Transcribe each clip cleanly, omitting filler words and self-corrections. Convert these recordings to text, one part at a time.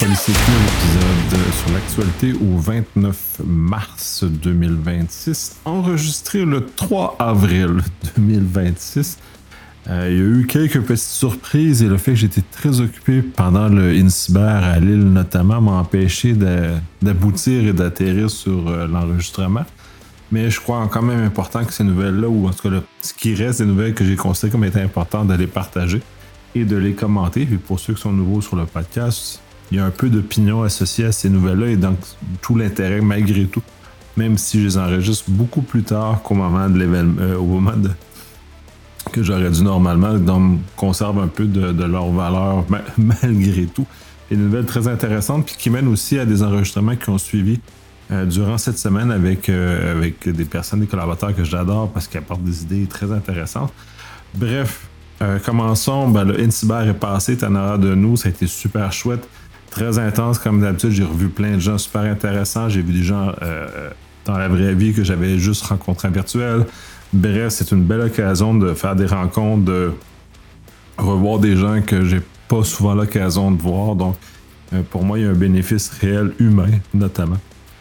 LCQ, un épisode sur l'actualité au 29 mars 2026, enregistré le 3 avril 2026. Il y a eu quelques petites surprises et le fait que j'étais très occupé pendant le INCIBER à Lille notamment m'a empêché d'aboutir et d'atterrir sur l'enregistrement. Mais je crois quand même important que ces nouvelles-là, ou en tout cas ce qui reste des nouvelles que j'ai considérées comme étant importantes, de les partager et de les commenter. Puis pour ceux qui sont nouveaux sur le podcast, il y a un peu d'opinion associée à ces nouvelles-là et donc tout l'intérêt malgré tout, même si je les enregistre beaucoup plus tard qu'au moment de l'événement, au moment que j'aurais dû normalement, donc conserve un peu de leur valeur malgré tout. Des nouvelles très intéressantes puis qui mènent aussi à des enregistrements qui ont suivi durant cette semaine avec des personnes, des collaborateurs que j'adore parce qu'ils apportent des idées très intéressantes. Bref, commençons. Le INCIBER est passé, t'en auras de nous, ça a été super chouette, très intense comme d'habitude. J'ai revu plein de gens super intéressants. J'ai vu des gens dans la vraie vie que j'avais juste rencontrés en virtuel. Bref, c'est une belle occasion de faire des rencontres, de revoir des gens que j'ai pas souvent l'occasion de voir. Donc, pour moi, il y a un bénéfice réel humain, notamment,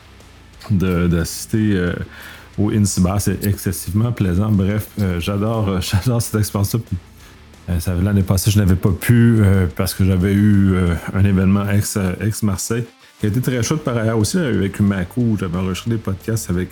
d'assister au INCIBER. C'est excessivement plaisant. Bref, j'adore cette expérience-là. L'année passée, je n'avais pas pu parce que j'avais eu un événement ex-Marseille qui a été très chouette par ailleurs aussi avec Umaco où j'avais enregistré des podcasts avec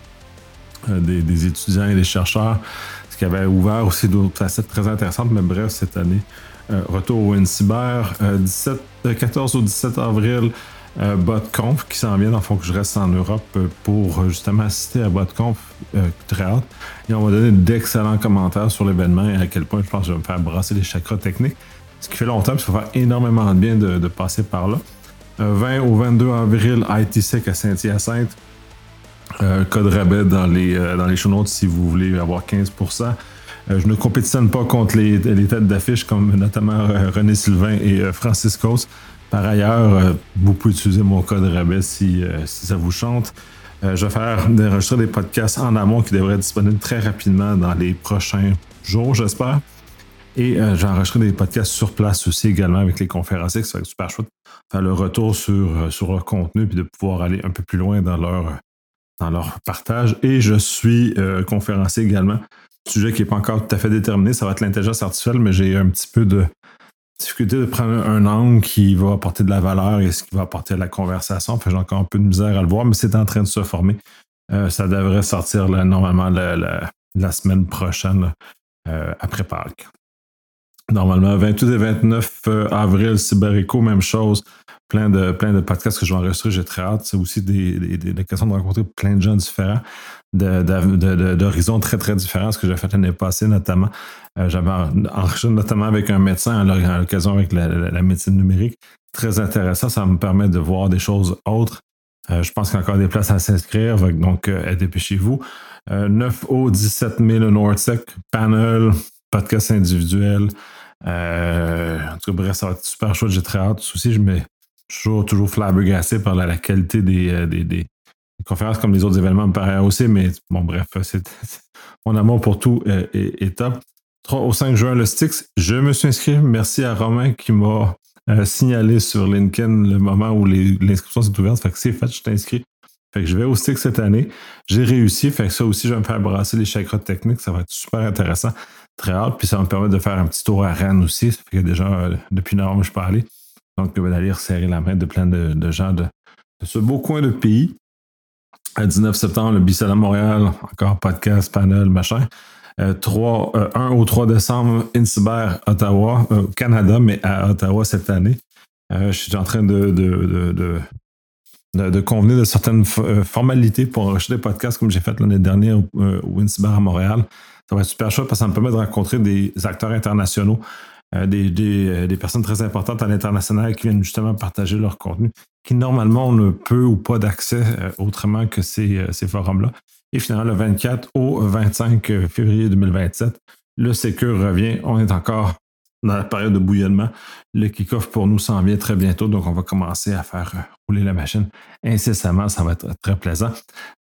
des étudiants et des chercheurs, ce qui avait ouvert aussi d'autres facettes très intéressantes. Mais bref, cette année, retour au INCIBER, 14 au 17 avril, BotConf qui s'en vient, dans le fond que je reste en Europe pour justement assister à BotConf, très hâte. Et on va donner d'excellents commentaires sur l'événement et à quel point je pense que je vais me faire brasser les chakras techniques, ce qui fait longtemps, puis ça va faire énormément de bien de passer par là. 20 au 22 avril, ITSEC à Saint-Hyacinthe. Code rabais dans les show notes si vous voulez avoir 15%. Je ne compétitionne pas contre les têtes d'affiche comme notamment René Sylvain et Francis Cos. Par ailleurs, vous pouvez utiliser mon code rabais si ça vous chante. Je vais enregistrer des podcasts en amont qui devraient être disponibles très rapidement dans les prochains jours, j'espère. Et j'ai enregistré des podcasts sur place aussi également avec les conférenciers, ça va être super chouette. Faire le retour sur leur contenu puis de pouvoir aller un peu plus loin dans leur partage. Et je suis conférencier également. Sujet qui n'est pas encore tout à fait déterminé, ça va être l'intelligence artificielle, mais j'ai un petit peu de difficulté de prendre un angle qui va apporter de la valeur et ce qui va apporter à la conversation. J'ai encore un peu de misère à le voir, mais c'est en train de se former. Ça devrait sortir là, normalement la semaine prochaine, après Pâques. Normalement, 28 et 29 avril, CyberEco, même chose. Plein de podcasts que je vais enregistrer, j'ai très hâte. C'est aussi des occasions de rencontrer plein de gens différents, d'horizons très, très différents, ce que j'ai fait l'année passée notamment. J'avais enregistré notamment avec un médecin à l'occasion avec la médecine numérique. Très intéressant, ça me permet de voir des choses autres. Je pense qu'il y a encore des places à s'inscrire, donc dépêchez-vous. 9 au 17 mai, le NordSec, panel, podcast individuel. En tout cas, bref, ça va être super chouette, j'ai très hâte. Aussi, je suis toujours flabbergassé par la qualité des conférences comme les autres événements me paraît aussi, mais bon, bref, mon amour pour tout est top. 3 au 5 juin, le Styx, je me suis inscrit. Merci à Romain qui m'a signalé sur LinkedIn le moment où l'inscription s'est ouverte. Fait que c'est fait, je suis inscrit. Fait que je vais au Styx cette année. J'ai réussi, fait que ça aussi, je vais me faire brasser les chakras techniques. Ça va être super intéressant. Très hâte. Puis ça va me permettre de faire un petit tour à Rennes aussi. Ça fait que déjà, depuis novembre, je peux aller. Donc, d'aller serrer la main de plein de gens de ce beau coin de pays. À 19 septembre, le Bisalon Montréal, encore podcast, panel, machin. 1 au 3 décembre, INCIBER Ottawa, au Canada, mais à Ottawa cette année. Je suis en train de convenir de certaines formalités pour enregistrer des podcasts comme j'ai fait l'année dernière au INCIBER à Montréal. Ça va être super chouette parce que ça me permet de rencontrer des acteurs internationaux, des personnes très importantes à l'international qui viennent justement partager leur contenu, qui normalement ont peu ou pas d'accès autrement que ces forums-là. Et finalement, le 24 au 25 février 2027, le Sécure revient. On est encore dans la période de bouillonnement. Le kick-off pour nous s'en vient très bientôt, donc on va commencer à faire rouler la machine incessamment. Ça va être très plaisant.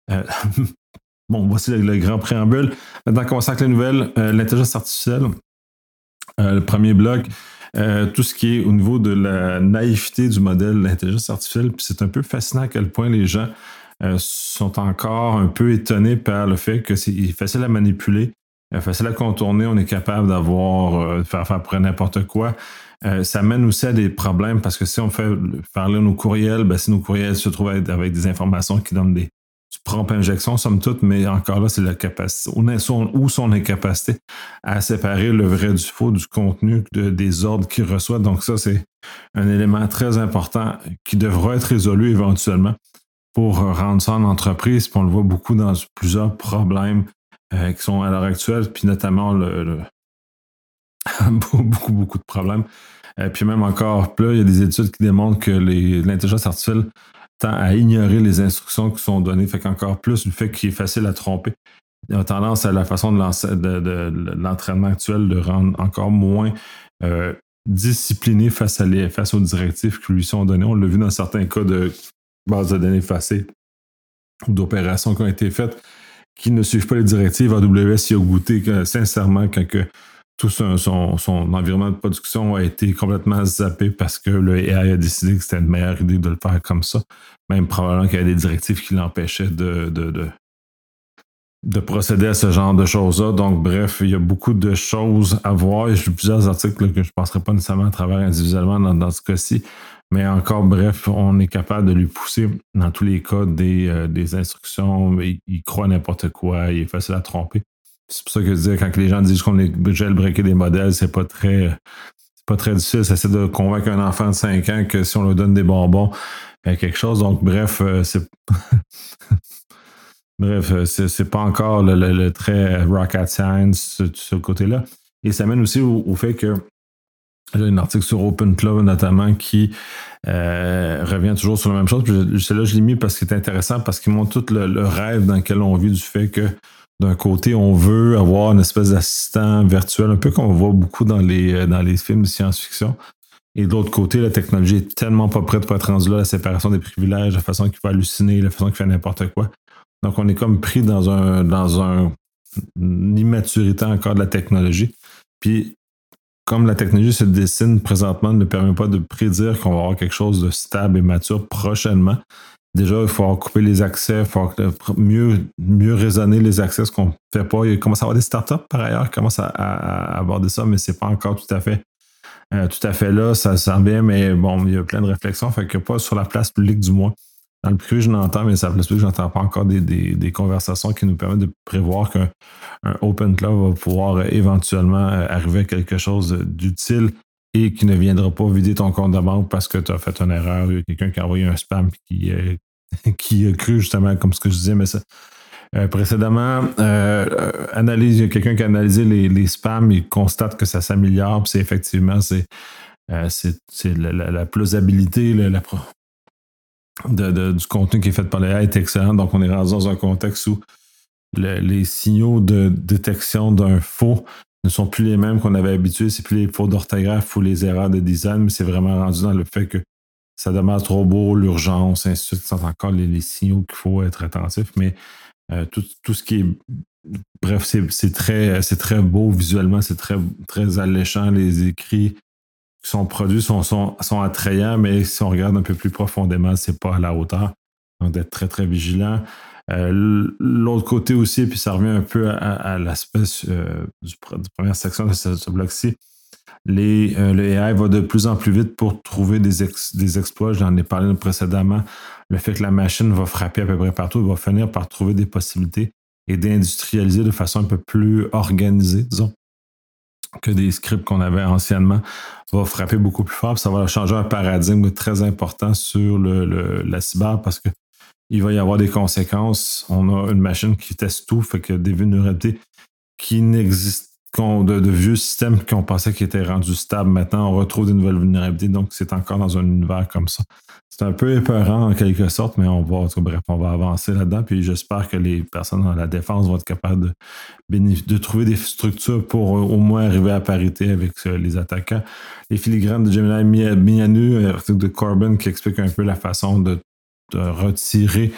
Bon, voici le grand préambule. Maintenant, commençons avec les nouvelles. L'intelligence artificielle. Le premier bloc. tout ce qui est au niveau de la naïveté du modèle de l'intelligence artificielle. Puis c'est un peu fascinant à quel point les gens sont encore un peu étonnés par le fait que c'est facile à manipuler, facile à contourner. On est capable d'avoir, faire à peu près n'importe quoi. Ça mène aussi à des problèmes parce que si on fait faire là nos courriels, ben, si nos courriels se trouvent avec des informations qui donnent du prompt injection, somme toute, mais encore là, c'est la capacité, ou son incapacité à séparer le vrai du faux, du contenu, des ordres qu'il reçoit. Donc ça, c'est un élément très important qui devra être résolu éventuellement pour rendre ça en entreprise. Puis on le voit beaucoup dans plusieurs problèmes qui sont à l'heure actuelle, puis notamment beaucoup de problèmes. Puis même encore plus, il y a des études qui démontrent que l'intelligence artificielle tend à ignorer les instructions qui sont données. Fait qu'encore plus, le fait qu'il est facile à tromper. Il y a tendance à la façon de l'entraînement actuel de rendre encore moins discipliné face aux directives qui lui sont données. On l'a vu dans certains cas de bases de données effacées ou d'opérations qui ont été faites qui ne suivent pas les directives. AWS y a goûté sincèrement quand tout son environnement de production a été complètement zappé parce que le AI a décidé que c'était une meilleure idée de le faire comme ça. Même probablement qu'il y avait des directives qui l'empêchaient de procéder à ce genre de choses-là. Donc, bref, il y a beaucoup de choses à voir. J'ai plusieurs articles là, que je ne passerai pas nécessairement à travers individuellement dans ce cas-ci. Mais encore, bref, on est capable de lui pousser dans tous les cas des instructions. Il croit n'importe quoi, il est facile à tromper. C'est pour ça que je disais, quand les gens disent qu'on est jailbreaker des modèles, c'est pas très difficile. Ça essaie de convaincre un enfant de 5 ans que si on lui donne des bonbons, quelque chose. Donc, bref, c'est pas encore le très rocket science, ce côté-là. Et ça mène aussi au fait que il y a un article sur OpenClaw notamment qui revient toujours sur la même chose. Puis celui-là, je l'ai mis parce qu'il est intéressant, parce qu'il montre tout le rêve dans lequel on vit du fait que d'un côté, on veut avoir une espèce d'assistant virtuel, un peu comme on voit beaucoup dans les films de science-fiction. Et de l'autre côté, la technologie est tellement pas prête pour être rendue là, la séparation des privilèges, la façon qu'il faut halluciner, la façon qu'il fait n'importe quoi. Donc, on est comme pris dans une immaturité encore de la technologie. Puis, comme la technologie se dessine présentement, ne permet pas de prédire qu'on va avoir quelque chose de stable et mature prochainement. Déjà, il faut couper les accès, il faut mieux raisonner les accès, ce qu'on ne fait pas. Il commence à y avoir des startups, par ailleurs, qui commencent à aborder ça, mais ce n'est pas encore tout à fait là. Ça s'en vient, mais bon, il y a plein de réflexions. Fait que pas sur la place publique, du moins. Dans le privé, je l'entends, mais sur la place publique, je n'entends pas encore des conversations qui nous permettent de prévoir qu'un OpenClaw va pouvoir éventuellement arriver à quelque chose d'utile et qui ne viendra pas vider ton compte de banque parce que tu as fait une erreur. Il y a quelqu'un qui a envoyé un spam qui a cru justement comme ce que je disais, mais ça. Précédemment, il y a quelqu'un qui a analysé les spams, il constate que ça s'améliore, puis c'est effectivement la plausibilité, du contenu qui est fait par l'AI est excellent. Donc, on est rendu dans un contexte où les signaux de détection d'un faux ne sont plus les mêmes qu'on avait habitués. C'est plus les fautes d'orthographe ou les erreurs de design, mais c'est vraiment rendu dans le fait que ça demeure trop beau, l'urgence, ainsi de suite. C'est encore les signaux qu'il faut être attentif, mais tout ce qui est... Bref, c'est très beau visuellement, c'est très, très alléchant. Les écrits qui sont produits sont attrayants, mais si on regarde un peu plus profondément, c'est pas à la hauteur. Donc, d'être très, très vigilant. L'autre côté aussi, puis ça revient un peu à l'aspect de première section de ce bloc-ci, le AI va de plus en plus vite pour trouver des exploits. J'en ai parlé précédemment. Le fait que la machine va frapper à peu près partout, il va finir par trouver des possibilités et d'industrialiser de façon un peu plus organisée, disons, que des scripts qu'on avait anciennement, va frapper beaucoup plus fort. Puis ça va changer un paradigme très important sur la cyber parce que il va y avoir des conséquences. On a une machine qui teste tout, fait que des vulnérabilités qui n'existent, de vieux systèmes qu'on pensait qu'ils étaient rendus stables. Maintenant, on retrouve des nouvelles vulnérabilités, donc c'est encore dans un univers comme ça. C'est un peu épeurant en quelque sorte, mais on va avancer là-dedans. Puis j'espère que les personnes dans la défense vont être capables de trouver des structures pour au moins arriver à parité avec les attaquants. Les filigranes de Gemini Mianu, article de Corbin qui explique un peu la façon de retirer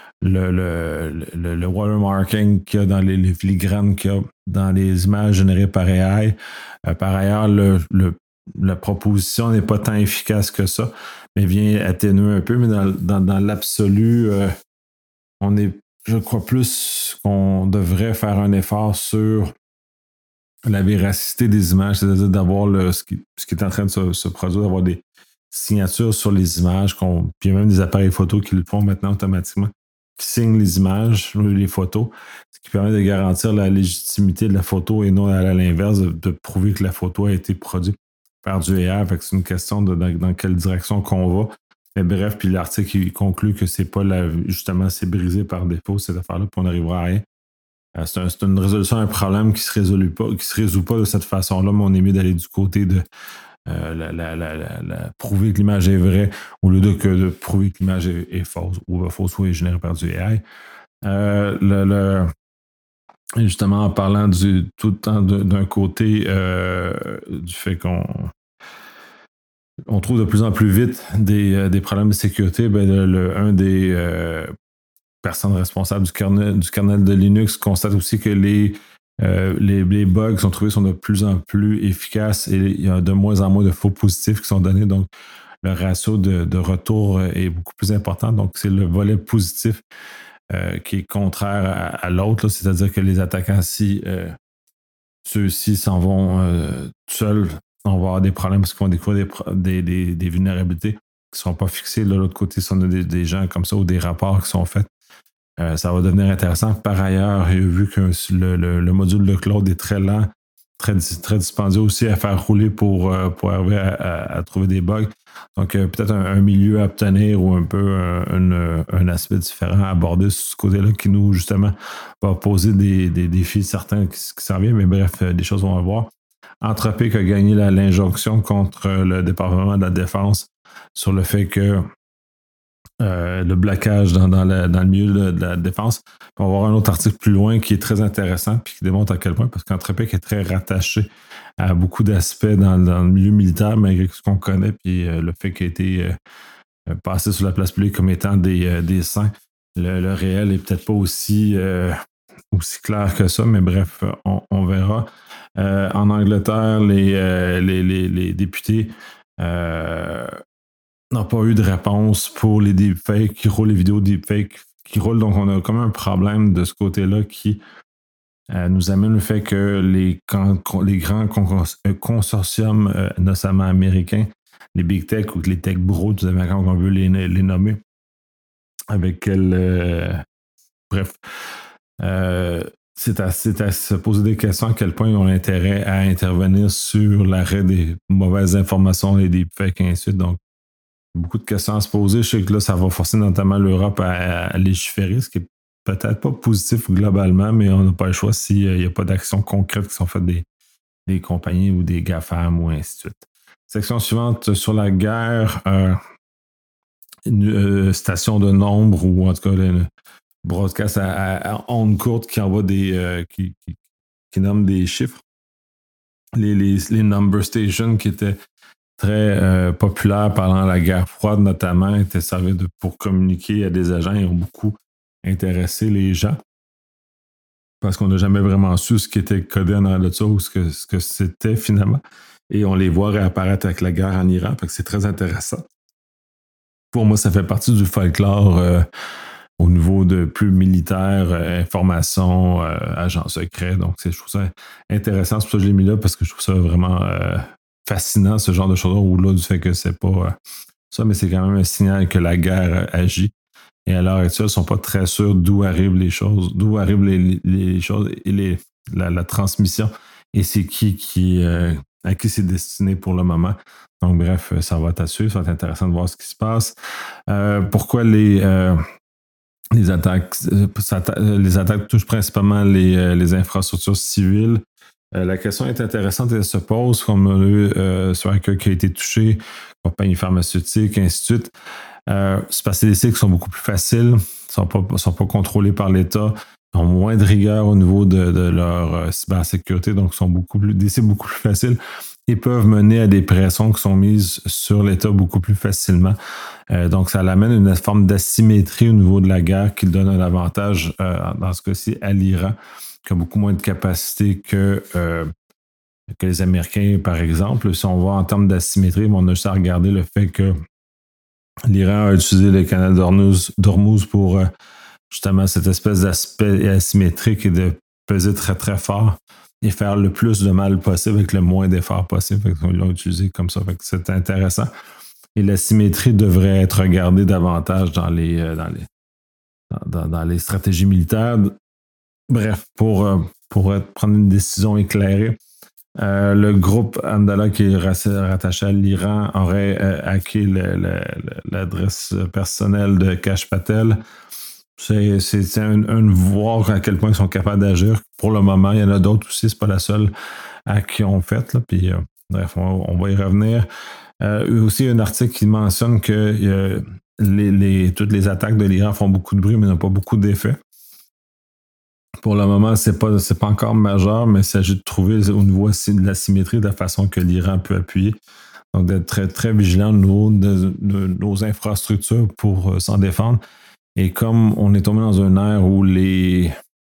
le watermarking qu'il y a dans les filigranes qu'il y a dans les images générées par AI. Par ailleurs, la proposition n'est pas tant efficace que ça, mais vient atténuer un peu. Mais dans l'absolu, on est, je crois plus qu'on devrait faire un effort sur la véracité des images, c'est-à-dire d'avoir ce qui est en train de se produire, d'avoir des signatures sur les images, puis il y a même des appareils photo qui le font maintenant automatiquement, qui signent les images, les photos, ce qui permet de garantir la légitimité de la photo et non à l'inverse, de prouver que la photo a été produite par du AI. Fait que c'est une question de dans quelle direction qu'on va. Mais bref, puis l'article il conclut que c'est pas justement c'est brisé par défaut cette affaire-là, puis on n'arrivera à rien. C'est une résolution d'un problème qui se résout pas de cette façon-là, mais on est mieux d'aller du côté de prouver que l'image est vraie au lieu de prouver que l'image est fausse ou fausse ou est générée par du AI. Justement, en parlant tout le temps d'un côté du fait qu'on trouve de plus en plus vite des problèmes de sécurité, ben un des personnes responsables du kernel de Linux constate aussi que les bugs qui sont trouvés sont de plus en plus efficaces et il y a de moins en moins de faux positifs qui sont donnés. Donc, le ratio de retour est beaucoup plus important. Donc, c'est le volet positif qui est contraire à l'autre. C'est-à-dire que les attaquants, si ceux-ci s'en vont tout seuls, on va avoir des problèmes parce qu'ils vont découvrir des vulnérabilités qui ne seront pas fixées. De l'autre côté, si on a des gens comme ça ou des rapports qui sont faits, ça va devenir intéressant. Par ailleurs, il a vu que le module de Claude est très lent, très dispendieux aussi à faire rouler pour arriver à trouver des bugs. Donc, peut-être un milieu à obtenir ou un peu un aspect différent à aborder sur ce côté-là qui nous, justement, va poser des défis certains qui s'en viennent. Mais bref, des choses vont avoir. Anthropic a gagné l'injonction contre le département de la Défense sur le fait que le blocage dans le milieu de la défense. On va voir un autre article plus loin qui est très intéressant puis qui démontre à quel point, parce qu'Anthropic est très rattaché à beaucoup d'aspects dans le milieu militaire, malgré ce qu'on connaît, puis le fait qu'il a été passé sur la place publique comme étant des saints. Le réel n'est peut-être pas aussi clair que ça, mais bref, on verra. En Angleterre, les députés n'ont pas eu de réponse pour les deepfakes qui roulent, les vidéos deepfakes qui roulent. Donc, on a comme un problème de ce côté-là qui nous amène le fait que les grands consortiums, notamment américains, les big tech ou les tech bros, tout simplement, quand on veut les nommer, avec quel... bref. C'est à se poser des questions à quel point ils ont intérêt à intervenir sur l'arrêt des mauvaises informations et des deepfakes et ainsi de suite. Donc, beaucoup de questions à se poser. Je sais que là, ça va forcer notamment l'Europe à légiférer, ce qui est peut-être pas positif globalement, mais on n'a pas le choix s'il n'y a pas d'actions concrètes qui sont faites des compagnies ou des GAFAM ou ainsi de suite. Section suivante sur la guerre, une station de nombre ou en tout cas une broadcast à ondes courtes qui envoie qui nomme des chiffres. Les number stations qui étaient très populaires pendant la guerre froide, notamment, étaient servis pour communiquer à des agents et ont beaucoup intéressé les gens. Parce qu'on n'a jamais vraiment su ce qui était codé en arrière de ça ou ce que c'était finalement. Et on les voit réapparaître avec la guerre en Iran. Fait que c'est très intéressant. Pour moi, ça fait partie du folklore au niveau de plus militaire, information, agent secret. Donc, je trouve ça intéressant. C'est pour ça que je l'ai mis là, parce que je trouve ça vraiment fascinant, ce genre de choses-là, au-delà du fait que c'est pas ça, mais c'est quand même un signal que la guerre agit. Et à l'heure actuelle, ils ne sont pas très sûrs d'où arrivent les choses, d'où arrivent les choses et la transmission. Et c'est à qui c'est destiné pour le moment. Donc, bref, ça va être à suivre. Ça va être intéressant de voir ce qui se passe. Pourquoi les attaques touchent principalement les infrastructures civiles? La question est intéressante et elle se pose comme sur un cas qui a été touché, compagnie pharmaceutique, ainsi de suite. C'est parce que les cycles sont beaucoup plus faciles, ne sont pas contrôlés par l'État, ont moins de rigueur au niveau de leur cybersécurité, donc sont des cycles beaucoup plus faciles et peuvent mener à des pressions qui sont mises sur l'État beaucoup plus facilement. Donc, ça amène une forme d'asymétrie au niveau de la guerre qui donne un avantage, dans ce cas-ci, à l'Iran, qui a beaucoup moins de capacité que que les Américains, par exemple. Si on voit en termes d'asymétrie, on a juste à regarder le fait que l'Iran a utilisé le canal d'Ormuz pour justement cette espèce d'aspect asymétrique et de peser très très fort et faire le plus de mal possible avec le moins d'efforts possible. Ils l'ont utilisé comme ça. C'est intéressant. Et la symétrie devrait être regardée davantage dans les stratégies militaires. Bref, pour prendre une décision éclairée, le groupe Amdallah qui est rattaché à l'Iran aurait hacké l'adresse personnelle de Kash Patel. C'est un voir à quel point ils sont capables d'agir. Pour le moment, il y en a d'autres aussi, c'est pas la seule hack qu'ils ont faite. Puis, bref, on va y revenir. Aussi, un article qui mentionne que toutes les attaques de l'Iran font beaucoup de bruit, mais n'ont pas beaucoup d'effet. Pour le moment, c'est pas encore majeur, mais il s'agit de trouver au niveau de la symétrie de la façon que l'Iran peut appuyer. Donc, d'être très, très vigilant au niveau de nos infrastructures pour s'en défendre. Et comme on est tombé dans une ère où le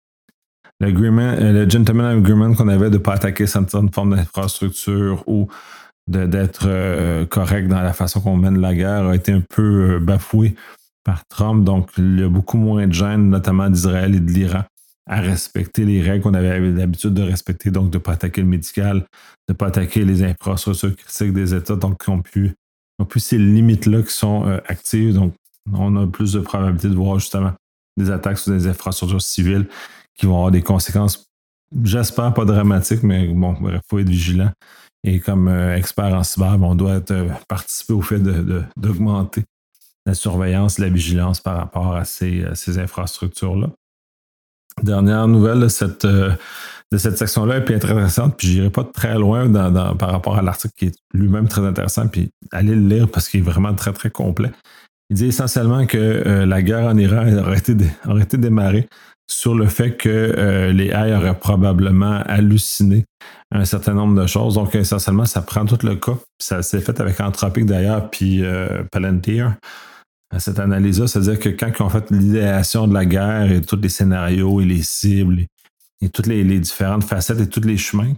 gentleman agreement qu'on avait de ne pas attaquer certaines formes d'infrastructure ou d'être correct dans la façon qu'on mène la guerre a été un peu bafoué par Trump. Donc, il y a beaucoup moins de gêne, notamment d'Israël et de l'Iran, à respecter les règles qu'on avait l'habitude de respecter, donc de ne pas attaquer le médical, de ne pas attaquer les infrastructures critiques des États, donc qui ont pu ces limites-là qui sont actives. Donc, on a plus de probabilité de voir justement des attaques sur des infrastructures civiles qui vont avoir des conséquences, j'espère pas dramatiques, mais bon, il faut être vigilant. Et comme expert en cyber, on doit participer au fait d'augmenter la surveillance, la vigilance par rapport à ces infrastructures-là. Dernière nouvelle de cette section-là est puis intéressante, puis je n'irai pas très loin par rapport à l'article qui est lui-même très intéressant, puis allez le lire parce qu'il est vraiment très, très complet. Il dit essentiellement que la guerre en Iran aurait été démarrée sur le fait que les AI auraient probablement halluciné un certain nombre de choses. Donc, essentiellement, ça prend tout le cas. Ça s'est fait avec Anthropic d'ailleurs, puis Palantir. Cette analyse-là, c'est-à-dire que quand ils ont fait l'idéation de la guerre et tous les scénarios et les cibles et toutes les différentes facettes et tous les chemins,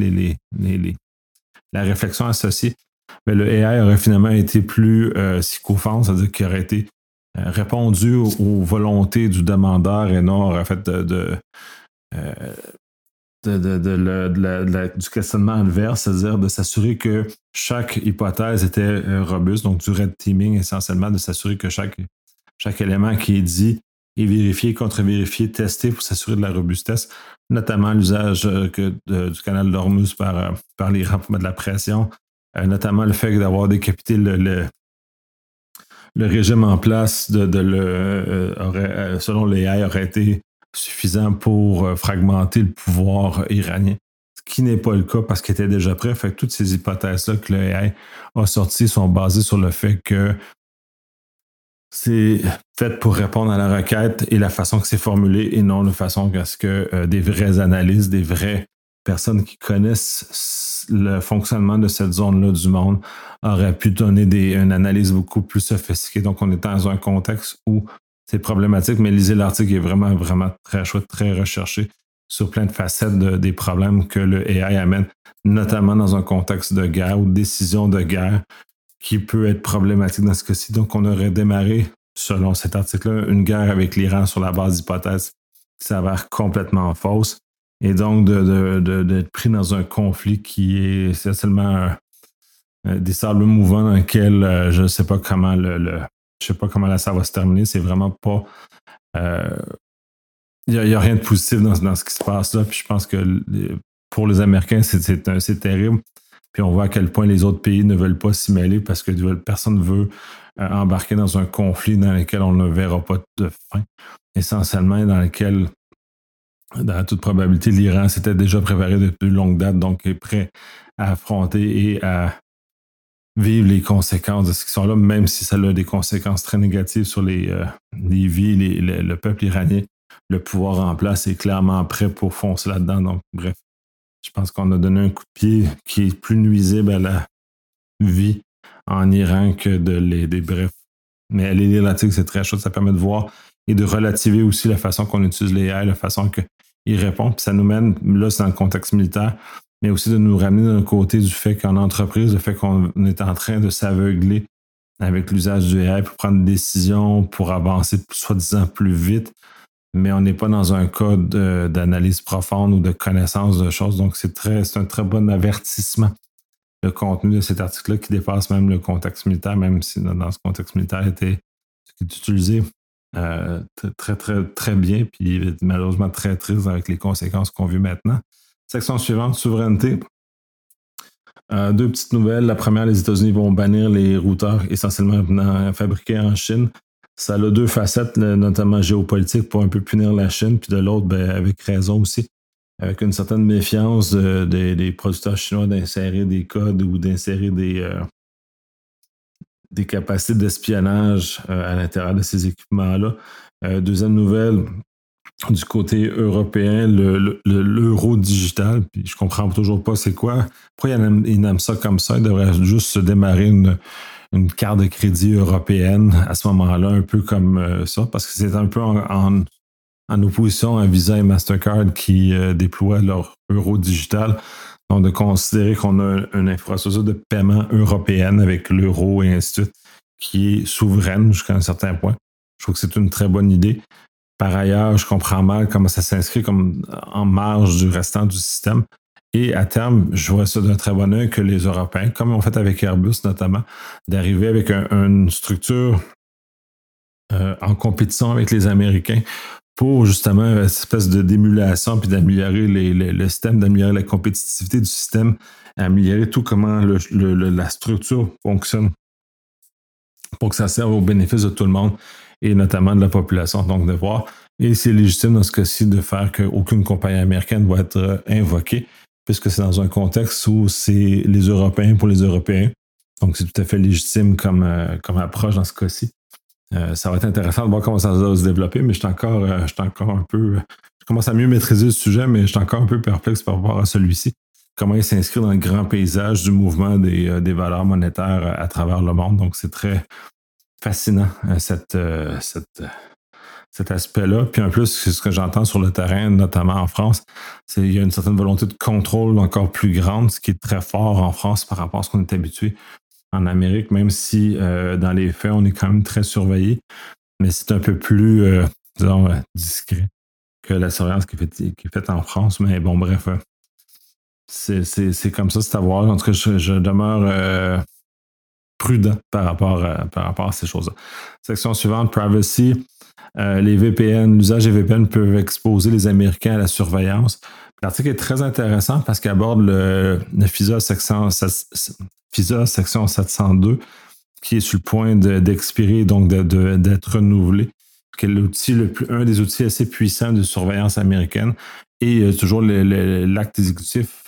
la réflexion associée, mais le AI aurait finalement été plus psychophone, c'est-à-dire qu'il aurait été répondu aux volontés du demandeur et non aurait fait du questionnement inverse, c'est-à-dire de s'assurer que chaque hypothèse était robuste, donc du red teaming essentiellement, de s'assurer que chaque élément qui est dit est vérifié, contre-vérifié, testé pour s'assurer de la robustesse, notamment l'usage du canal d'Ormuz par l'Iran pour mettre de la pression, notamment le fait d'avoir décapité le régime en place selon les AI aurait été suffisant pour fragmenter le pouvoir iranien, ce qui n'est pas le cas parce qu'il était déjà prêt. Fait que toutes ces hypothèses-là que le AI a sorties sont basées sur le fait que c'est fait pour répondre à la requête et la façon que c'est formulé et non de façon à ce que des vraies analyses, des vraies personnes qui connaissent le fonctionnement de cette zone-là du monde auraient pu donner une analyse beaucoup plus sophistiquée. Donc, on est dans un contexte où c'est problématique, mais lisez l'article, il est vraiment, vraiment très chouette, très recherché sur plein de facettes des problèmes que le AI amène, notamment dans un contexte de guerre ou de décision de guerre qui peut être problématique dans ce cas-ci. Donc, on aurait démarré, selon cet article-là, une guerre avec l'Iran sur la base d'hypothèses qui s'avère complètement fausse. Et donc, d'être pris dans un conflit qui est essentiellement des sables mouvants dans lequel je ne sais pas comment ça va se terminer. C'est vraiment pas... Il n'y a rien de positif dans ce qui se passe là. Puis je pense que pour les Américains, c'est terrible. Puis on voit à quel point les autres pays ne veulent pas s'y mêler parce que personne ne veut embarquer dans un conflit dans lequel on ne verra pas de fin. Essentiellement, dans lequel, dans toute probabilité, l'Iran s'était déjà préparé depuis longue date, donc est prêt à affronter et à vivre les conséquences de ce qui sont là, même si ça a des conséquences très négatives sur les vies, le peuple iranien. Le pouvoir en place est clairement prêt pour foncer là-dedans. Donc, bref, je pense qu'on a donné un coup de pied qui est plus nuisible à la vie en Iran que des bref. Mais aller lire l'article, c'est très chaud. Ça permet de voir et de relativer aussi la façon qu'on utilise les AI, la façon qu'ils répondent. Puis ça nous mène, là, c'est dans le contexte militaire, mais aussi de nous ramener d'un côté du fait qu'en entreprise, le fait qu'on est en train de s'aveugler avec l'usage du AI pour prendre des décisions, pour avancer soi-disant plus vite, mais on n'est pas dans un cas d'analyse profonde ou de connaissance de choses. Donc, c'est un très bon avertissement, le contenu de cet article-là, qui dépasse même le contexte militaire, même si dans ce contexte militaire était ce qui est utilisé très, très, très bien, puis malheureusement très triste avec les conséquences qu'on vit maintenant. Section suivante, souveraineté. Deux petites nouvelles. La première, les États-Unis vont bannir les routeurs essentiellement fabriqués en Chine. Ça a deux facettes, notamment géopolitique, pour un peu punir la Chine, puis de l'autre, ben, avec raison aussi, avec une certaine méfiance des producteurs chinois d'insérer des codes ou d'insérer des capacités d'espionnage à l'intérieur de ces équipements-là. Deuxième nouvelle, du côté européen, l'euro digital, puis je comprends toujours pas c'est quoi. Pourquoi ils aiment ça comme ça? Ils devraient juste se démarrer une carte de crédit européenne à ce moment-là, un peu comme ça, parce que c'est un peu en opposition à Visa et Mastercard qui déploient leur euro digital. Donc, de considérer qu'on a une infrastructure de paiement européenne avec l'euro et ainsi de suite, qui est souveraine jusqu'à un certain point. Je trouve que c'est une très bonne idée. Par ailleurs, je comprends mal comment ça s'inscrit comme en marge du restant du système. Et à terme, je vois ça d'un très bon œil que les Européens, comme on fait avec Airbus notamment, d'arriver avec une structure en compétition avec les Américains pour justement une espèce d'émulation puis d'améliorer le système, d'améliorer la compétitivité du système, améliorer tout comment la structure fonctionne pour que ça serve au bénéfice de tout le monde et notamment de la population. Donc, de voir, et c'est légitime dans ce cas-ci de faire qu'aucune compagnie américaine va être invoquée, puisque c'est dans un contexte où c'est les Européens pour les Européens. Donc, c'est tout à fait légitime comme approche dans ce cas-ci. Ça va être intéressant de voir comment ça va se développer, mais je suis encore un peu... Je commence à mieux maîtriser le sujet, mais je suis encore un peu perplexe par rapport à celui-ci. Comment il s'inscrit dans le grand paysage du mouvement des valeurs monétaires à travers le monde. Donc, c'est très fascinant, cet aspect-là. Puis en plus, ce que j'entends sur le terrain, notamment en France, c'est qu'il y a une certaine volonté de contrôle encore plus grande, ce qui est très fort en France par rapport à ce qu'on est habitué en Amérique, même si dans les faits, on est quand même très surveillé, mais c'est un peu plus, disons, discret que la surveillance qui est faite en France. Mais bon, bref, c'est comme ça, c'est à voir. En tout cas, je demeure prudent par rapport à ces choses-là. Section suivante, privacy. Les VPN, l'usage des VPN peuvent exposer les Américains à la surveillance. L'article est très intéressant parce qu'il aborde le FISA section 702 qui est sur le point d'expirer, donc d'être renouvelé, qui est un des outils assez puissants de surveillance américaine. Et toujours l'acte exécutif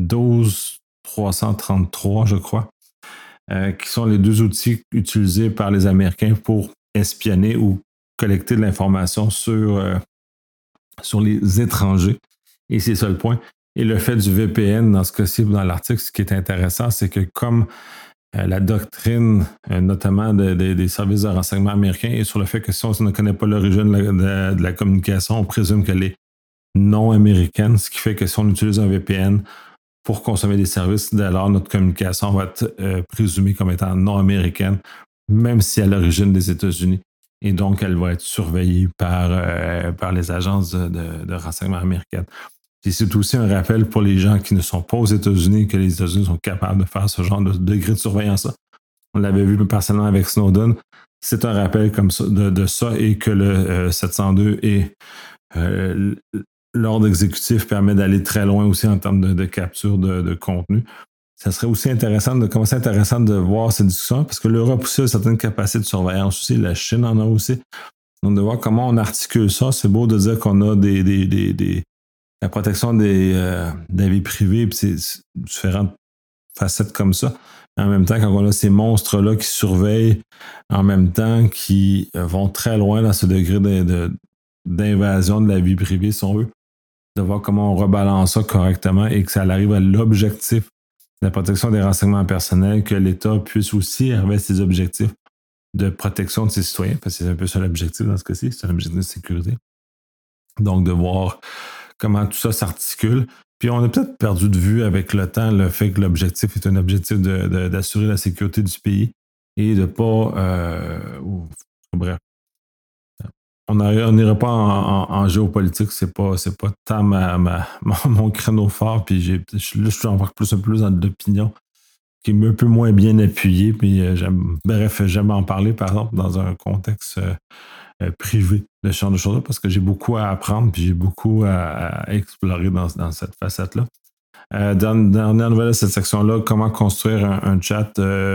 12333, je crois, qui sont les deux outils utilisés par les Américains pour espionner ou collecter de l'information sur les étrangers. Et c'est ça le point. Et le fait du VPN, dans ce cas-ci, dans l'article, ce qui est intéressant, c'est que comme la doctrine, notamment des services de renseignement américains, est sur le fait que si on ne connaît pas l'origine de la communication, on présume qu'elle est non américaine, ce qui fait que si on utilise un VPN pour consommer des services, dès lors, notre communication va être présumée comme étant non américaine, même si à l'origine des États-Unis. Et donc, elle va être surveillée par les agences de renseignement américaines. Et c'est aussi un rappel pour les gens qui ne sont pas aux États-Unis que les États-Unis sont capables de faire ce genre de degré de surveillance-là. On l'avait vu personnellement avec Snowden. C'est un rappel comme ça, de ça et que le 702 et l'ordre exécutif permet d'aller très loin aussi en termes de capture de contenu. Ça serait aussi intéressant de voir cette discussion parce que l'Europe aussi a certaines capacités de surveillance aussi, la Chine en a aussi. Donc, de voir comment on articule ça, c'est beau de dire qu'on a la protection de la vie privée, puis c'est différentes facettes comme ça. En même temps, quand on a ces monstres-là qui surveillent, en même temps, qui vont très loin dans ce degré d'invasion de la vie privée, si on veut, de voir comment on rebalance ça correctement et que ça arrive à l'objectif de la protection des renseignements personnels, que l'État puisse aussi arriver à ses objectifs de protection de ses citoyens, parce que c'est un peu ça l'objectif dans ce cas-ci, c'est un objectif de sécurité. Donc, de voir comment tout ça s'articule. Puis on a peut-être perdu de vue avec le temps le fait que l'objectif est un objectif d'assurer la sécurité du pays et de ne pas... bref, on n'ira pas en géopolitique, c'est pas tant mon créneau fort, puis là, je suis encore plus un peu plus dans l'opinion qui est un peu moins bien appuyé, puis j'aime en parler, par exemple, dans un contexte privé de ce genre de choses-là, parce que j'ai beaucoup à apprendre, puis j'ai beaucoup à explorer dans cette facette-là. Dernière nouvelle de cette section-là, comment construire un chat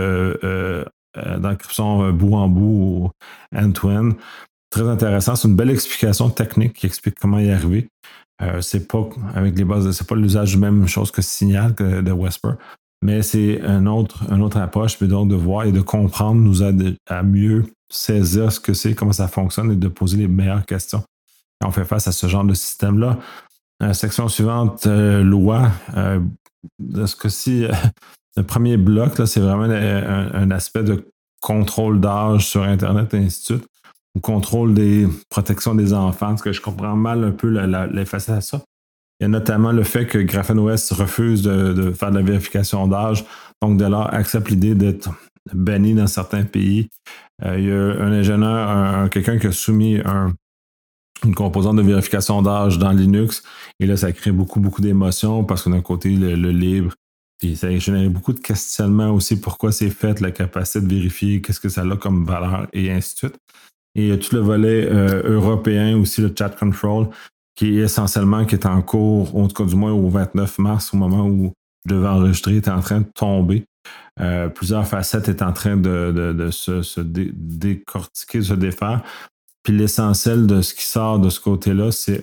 d'encryption bout en bout ou end-to-end. Très intéressant. C'est une belle explication technique qui explique comment y arriver. C'est pas avec les bases, c'est pas l'usage de même chose que Signal que de Whisper, mais c'est une autre approche. Puis donc de voir et de comprendre nous aide à mieux saisir ce que c'est, comment ça fonctionne et de poser les meilleures questions quand on fait face à ce genre de système-là. Section suivante, loi. De ce cas-ci, le premier bloc, là, c'est vraiment un aspect de contrôle d'âge sur Internet et ainsi de suite. Ou contrôle des protections des enfants, parce que je comprends mal un peu les facettes à ça. Il y a notamment le fait que GraphenOS refuse de faire de la vérification d'âge, donc dès lors accepte l'idée d'être banni dans certains pays. Il y a un ingénieur, quelqu'un qui a soumis une composante de vérification d'âge dans Linux, et là, ça crée beaucoup, beaucoup d'émotions parce que d'un côté, le libre, puis ça a généré beaucoup de questionnements aussi, pourquoi c'est fait, la capacité de vérifier, qu'est-ce que ça a comme valeur, et ainsi de suite. Et il y a tout le volet européen aussi, le chat control, qui est en cours, en tout cas du moins au 29 mars, au moment où je devais enregistrer, est en train de tomber. Plusieurs facettes est en train de se décortiquer, de se défaire. Puis l'essentiel de ce qui sort de ce côté-là, c'est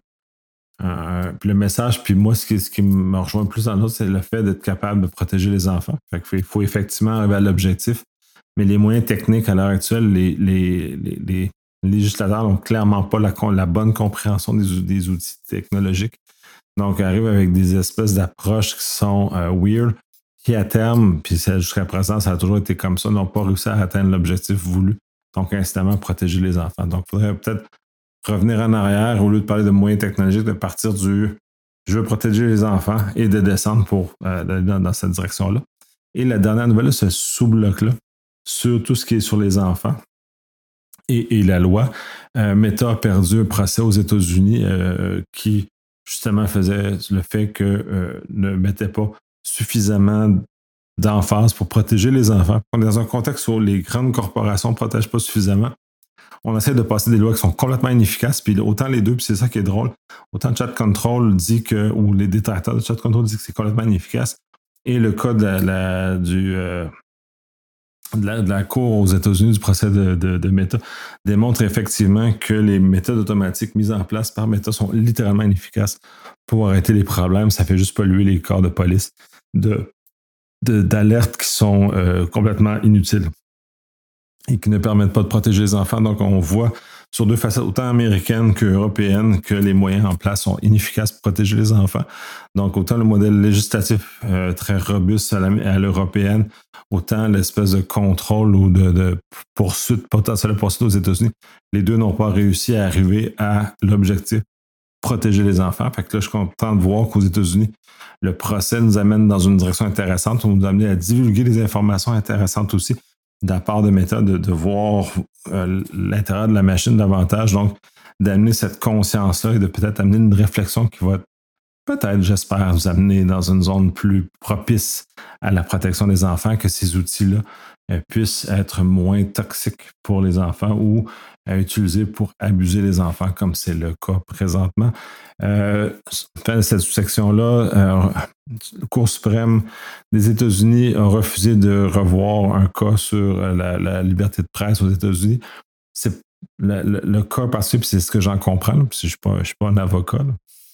puis le message, puis moi, ce qui me rejoint plus dans l'autre, c'est le fait d'être capable de protéger les enfants. Fait qu'il faut effectivement arriver à l'objectif. Mais les moyens techniques à l'heure actuelle, les législateurs n'ont clairement pas la bonne compréhension des outils technologiques. Donc, ils arrivent avec des espèces d'approches qui sont weird, qui à terme, puis jusqu'à présent, ça a toujours été comme ça, n'ont pas réussi à atteindre l'objectif voulu. Donc, incidemment, protéger les enfants. Donc, il faudrait peut-être revenir en arrière, au lieu de parler de moyens technologiques, de partir du je veux protéger les enfants et de descendre pour aller dans cette direction-là. Et la dernière nouvelle, ce sous-bloc-là, sur tout ce qui est sur les enfants et la loi. Meta a perdu un procès aux États-Unis qui, justement, faisait le fait que ne mettait pas suffisamment d'emphase pour protéger les enfants. On est dans un contexte où les grandes corporations ne protègent pas suffisamment. On essaie de passer des lois qui sont complètement inefficaces, puis autant les deux, puis c'est ça qui est drôle, autant Chat Control dit que, ou les détracteurs de Chat Control disent que c'est complètement inefficace, et le cas de la Cour aux États-Unis du procès de Meta démontre effectivement que les méthodes automatiques mises en place par Meta sont littéralement inefficaces pour arrêter les problèmes. Ça fait juste polluer les corps de police d'alerte qui sont complètement inutiles et qui ne permettent pas de protéger les enfants. Donc, on voit sur deux facettes, autant américaines qu'européennes, que les moyens en place sont inefficaces pour protéger les enfants. Donc, autant le modèle législatif très robuste à l'européenne, autant l'espèce de contrôle ou de poursuite, potentielle poursuite aux États-Unis, les deux n'ont pas réussi à arriver à l'objectif protéger les enfants. Fait que là, je suis content de voir qu'aux États-Unis, le procès nous amène dans une direction intéressante, on nous amène à divulguer des informations intéressantes aussi, de la part de Meta, de voir l'intérieur de la machine davantage, donc d'amener cette conscience-là et de peut-être amener une réflexion qui va peut-être, j'espère, nous amener dans une zone plus propice à la protection des enfants, que ces outils-là puissent être moins toxiques pour les enfants ou utilisés pour abuser les enfants, comme c'est le cas présentement. Cette section-là, la Cour suprême des États-Unis a refusé de revoir un cas sur la liberté de presse aux États-Unis. C'est le cas parce que c'est ce que j'en comprends, là, parce que je ne suis pas un avocat.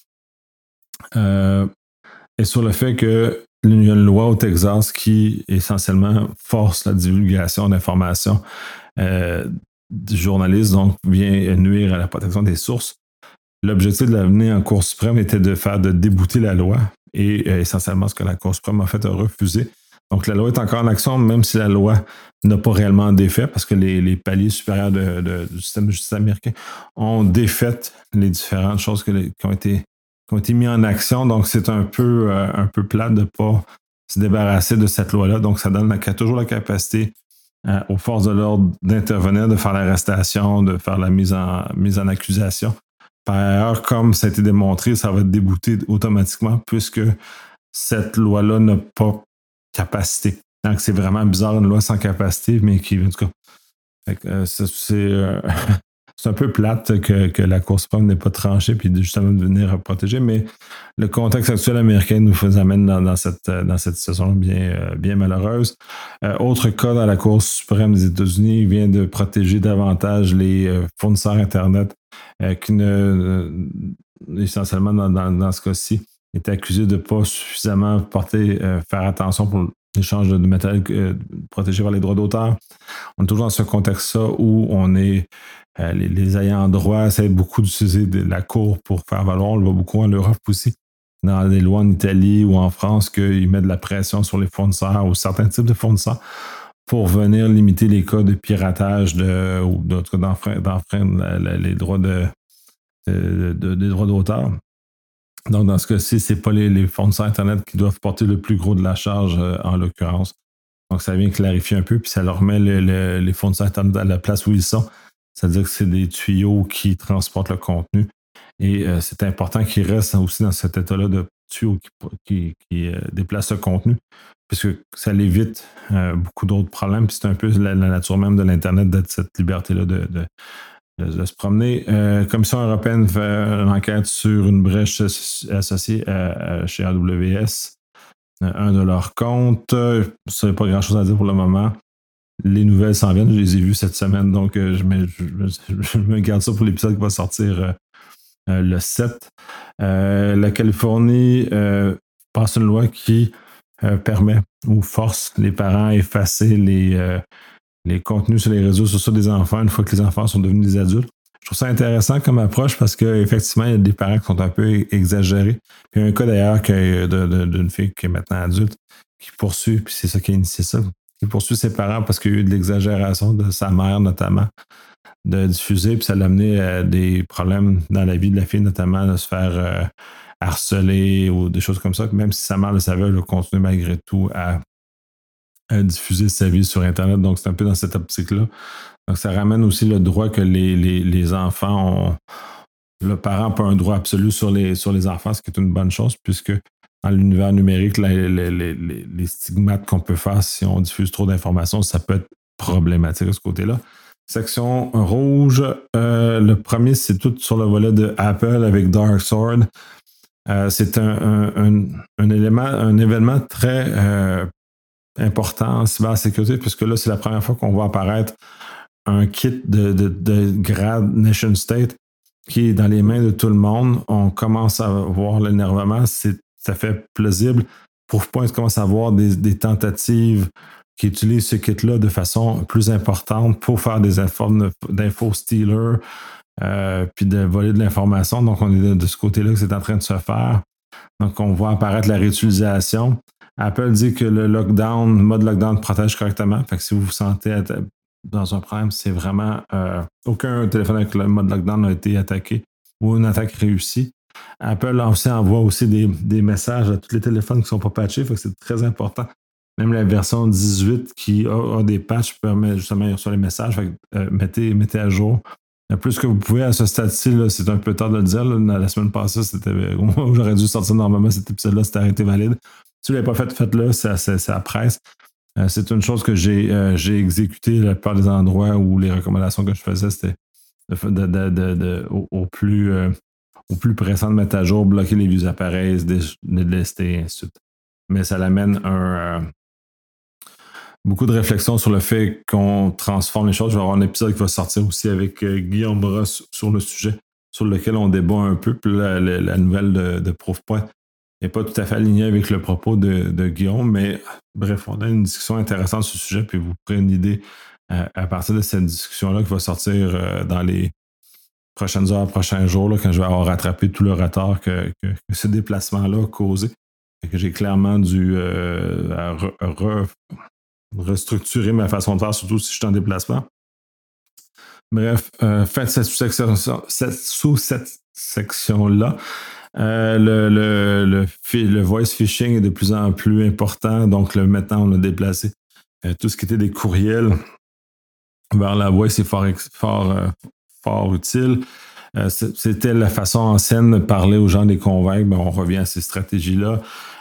Et sur le fait qu'il y a une loi au Texas qui essentiellement force la divulgation d'informations du journaliste, donc vient nuire à la protection des sources. L'objectif de l'amener en Cour suprême était de débouter la loi et essentiellement ce que la Cour suprême a fait a refusé. Donc la loi est encore en action, même si la loi n'a pas réellement défait, parce que les paliers supérieurs du système de justice américain ont défait les différentes choses qui ont été qui ont été mis en action. Donc, c'est un peu plate de ne pas se débarrasser de cette loi-là. Donc, ça donne toujours la capacité aux forces de l'ordre d'intervenir, de faire l'arrestation, de faire la mise en accusation. Par ailleurs, comme ça a été démontré, ça va être débouté automatiquement puisque cette loi-là n'a pas capacité. Donc, c'est vraiment bizarre, une loi sans capacité, mais qui, en tout cas, c'est un peu plate que la Cour suprême n'ait pas tranché puis justement de venir protéger, mais le contexte actuel américain nous amène dans cette situation bien malheureuse. Autre cas dans la Cour suprême des États-Unis, il vient de protéger davantage les fournisseurs Internet qui essentiellement dans ce cas-ci, étaient accusés de ne pas suffisamment faire attention pour l'échange de matériel protégé par les droits d'auteur. On est toujours dans ce contexte-là où on est les ayants droit essaient beaucoup d'utiliser la Cour pour faire valoir. On le voit beaucoup en Europe aussi, dans les lois en Italie ou en France, qu'ils mettent de la pression sur les fournisseurs ou certains types de fournisseurs pour venir limiter les cas de piratage ou d'enfreindre les droits des droits d'auteur. Donc, dans ce cas-ci, ce n'est pas les fournisseurs Internet qui doivent porter le plus gros de la charge, en l'occurrence. Donc, ça vient clarifier un peu, puis ça leur met les fournisseurs Internet à la place où ils sont. C'est-à-dire que c'est des tuyaux qui transportent le contenu. Et c'est important qu'ils restent aussi dans cet état-là de tuyaux qui déplacent le contenu, puisque ça évite beaucoup d'autres problèmes. Puis c'est un peu la nature même de l'Internet, d'être cette liberté-là de se promener. La Commission européenne fait une enquête sur une brèche associée chez AWS, un de leurs comptes. Ça n'a pas grand-chose à dire pour le moment. Les nouvelles s'en viennent, je les ai vues cette semaine, donc je me garde ça pour l'épisode qui va sortir le 7. La Californie passe une loi qui permet ou force les parents à effacer les contenus sur les réseaux sociaux des enfants une fois que les enfants sont devenus des adultes. Je trouve ça intéressant comme approche parce qu'effectivement, il y a des parents qui sont un peu exagérés. Puis il y a un cas d'ailleurs d'une fille qui est maintenant adulte qui poursuit, puis c'est ça qui a initié ça, qui poursuit ses parents parce qu'il y a eu de l'exagération de sa mère notamment de diffuser, puis ça l'a amené à des problèmes dans la vie de la fille, notamment de se faire harceler ou des choses comme ça. Même si sa mère le savait, elle a continué malgré tout à diffuser sa vie sur Internet. Donc, c'est un peu dans cette optique-là. Donc, ça ramène aussi le droit que les enfants ont. Le parent n'a pas un droit absolu sur les enfants, ce qui est une bonne chose, puisque dans l'univers numérique, les stigmates qu'on peut faire si on diffuse trop d'informations, ça peut être problématique de ce côté-là. Section rouge, le premier, c'est tout sur le volet de Apple avec Dark Sword. C'est un événement très important en cybersécurité, puisque là, c'est la première fois qu'on voit apparaître un kit de grade Nation State qui est dans les mains de tout le monde. On commence à voir l'énervement, ça fait plausible. Proofpoint commence à avoir des tentatives qui utilisent ce kit-là de façon plus importante pour faire des d'info-stealer, puis de voler de l'information. Donc, on est de ce côté-là que c'est en train de se faire. Donc, on voit apparaître la réutilisation. Apple dit que le mode lockdown protège correctement. Fait que si vous vous sentez dans un problème, c'est vraiment aucun téléphone avec le mode lockdown n'a été attaqué ou une attaque réussie. Apple aussi envoie aussi des messages à tous les téléphones qui ne sont pas patchés. Fait que c'est très important. Même la version 18 qui a des patchs permet justement sur les messages. Fait que, mettez à jour. Plus que vous pouvez à ce stade-ci, là, c'est un peu tard de le dire. Là, la semaine passée, j'aurais dû sortir normalement cet épisode-là, c'était arrêté valide. Si vous ne l'avez pas fait, faites-le, ça presse. C'est une chose que j'ai exécutée la plupart des endroits où les recommandations que je faisais, c'était au plus pressant de mettre à jour, bloquer les vieux appareils, délester, et ainsi de suite. Mais ça l'amène beaucoup de réflexion sur le fait qu'on transforme les choses. Je vais avoir un épisode qui va sortir aussi avec Guillaume Brosse sur le sujet, sur lequel on débat un peu. Puis la nouvelle de Proofpoint n'est pas tout à fait alignée avec le propos de Guillaume, mais bref, on a une discussion intéressante sur ce sujet, puis vous ferez une idée à partir de cette discussion-là qui va sortir dans les prochaines heures, prochains jours, là, quand je vais avoir rattrapé tout le retard que ce déplacement-là a causé. Et que j'ai clairement dû restructurer ma façon de faire, surtout si je suis en déplacement. Bref, faites cette sous-section-là. Le voice phishing est de plus en plus important, donc maintenant on a déplacé tout ce qui était des courriels vers la voix, c'est fort utile. C'était la façon ancienne de parler aux gens, de les convaincre. Ben, on revient à ces stratégies-là.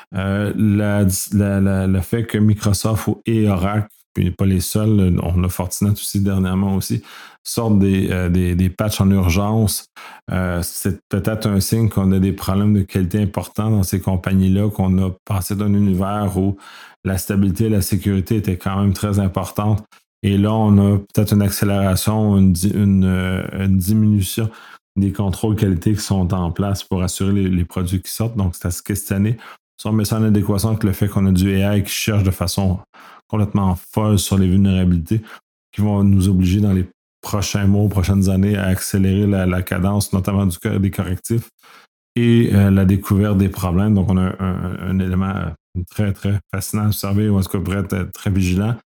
Le fait que Microsoft et Oracle, puis pas les seuls, on a Fortinet aussi dernièrement aussi, sortent des patchs en urgence, c'est peut-être un signe qu'on a des problèmes de qualité importants dans ces compagnies-là, qu'on a passé d'un univers où la stabilité et la sécurité étaient quand même très importantes. Et là, on a peut-être une accélération, une diminution des contrôles qualité qui sont en place pour assurer les produits qui sortent. Donc, c'est à se questionner. Si on met ça en adéquation avec le fait qu'on a du AI qui cherche de façon complètement folle sur les vulnérabilités, qui vont nous obliger dans les prochains mois, prochaines années à accélérer la cadence, notamment des correctifs et la découverte des problèmes. Donc, on a un élément très, très fascinant à observer, où est-ce qu'on pourrait être très vigilant.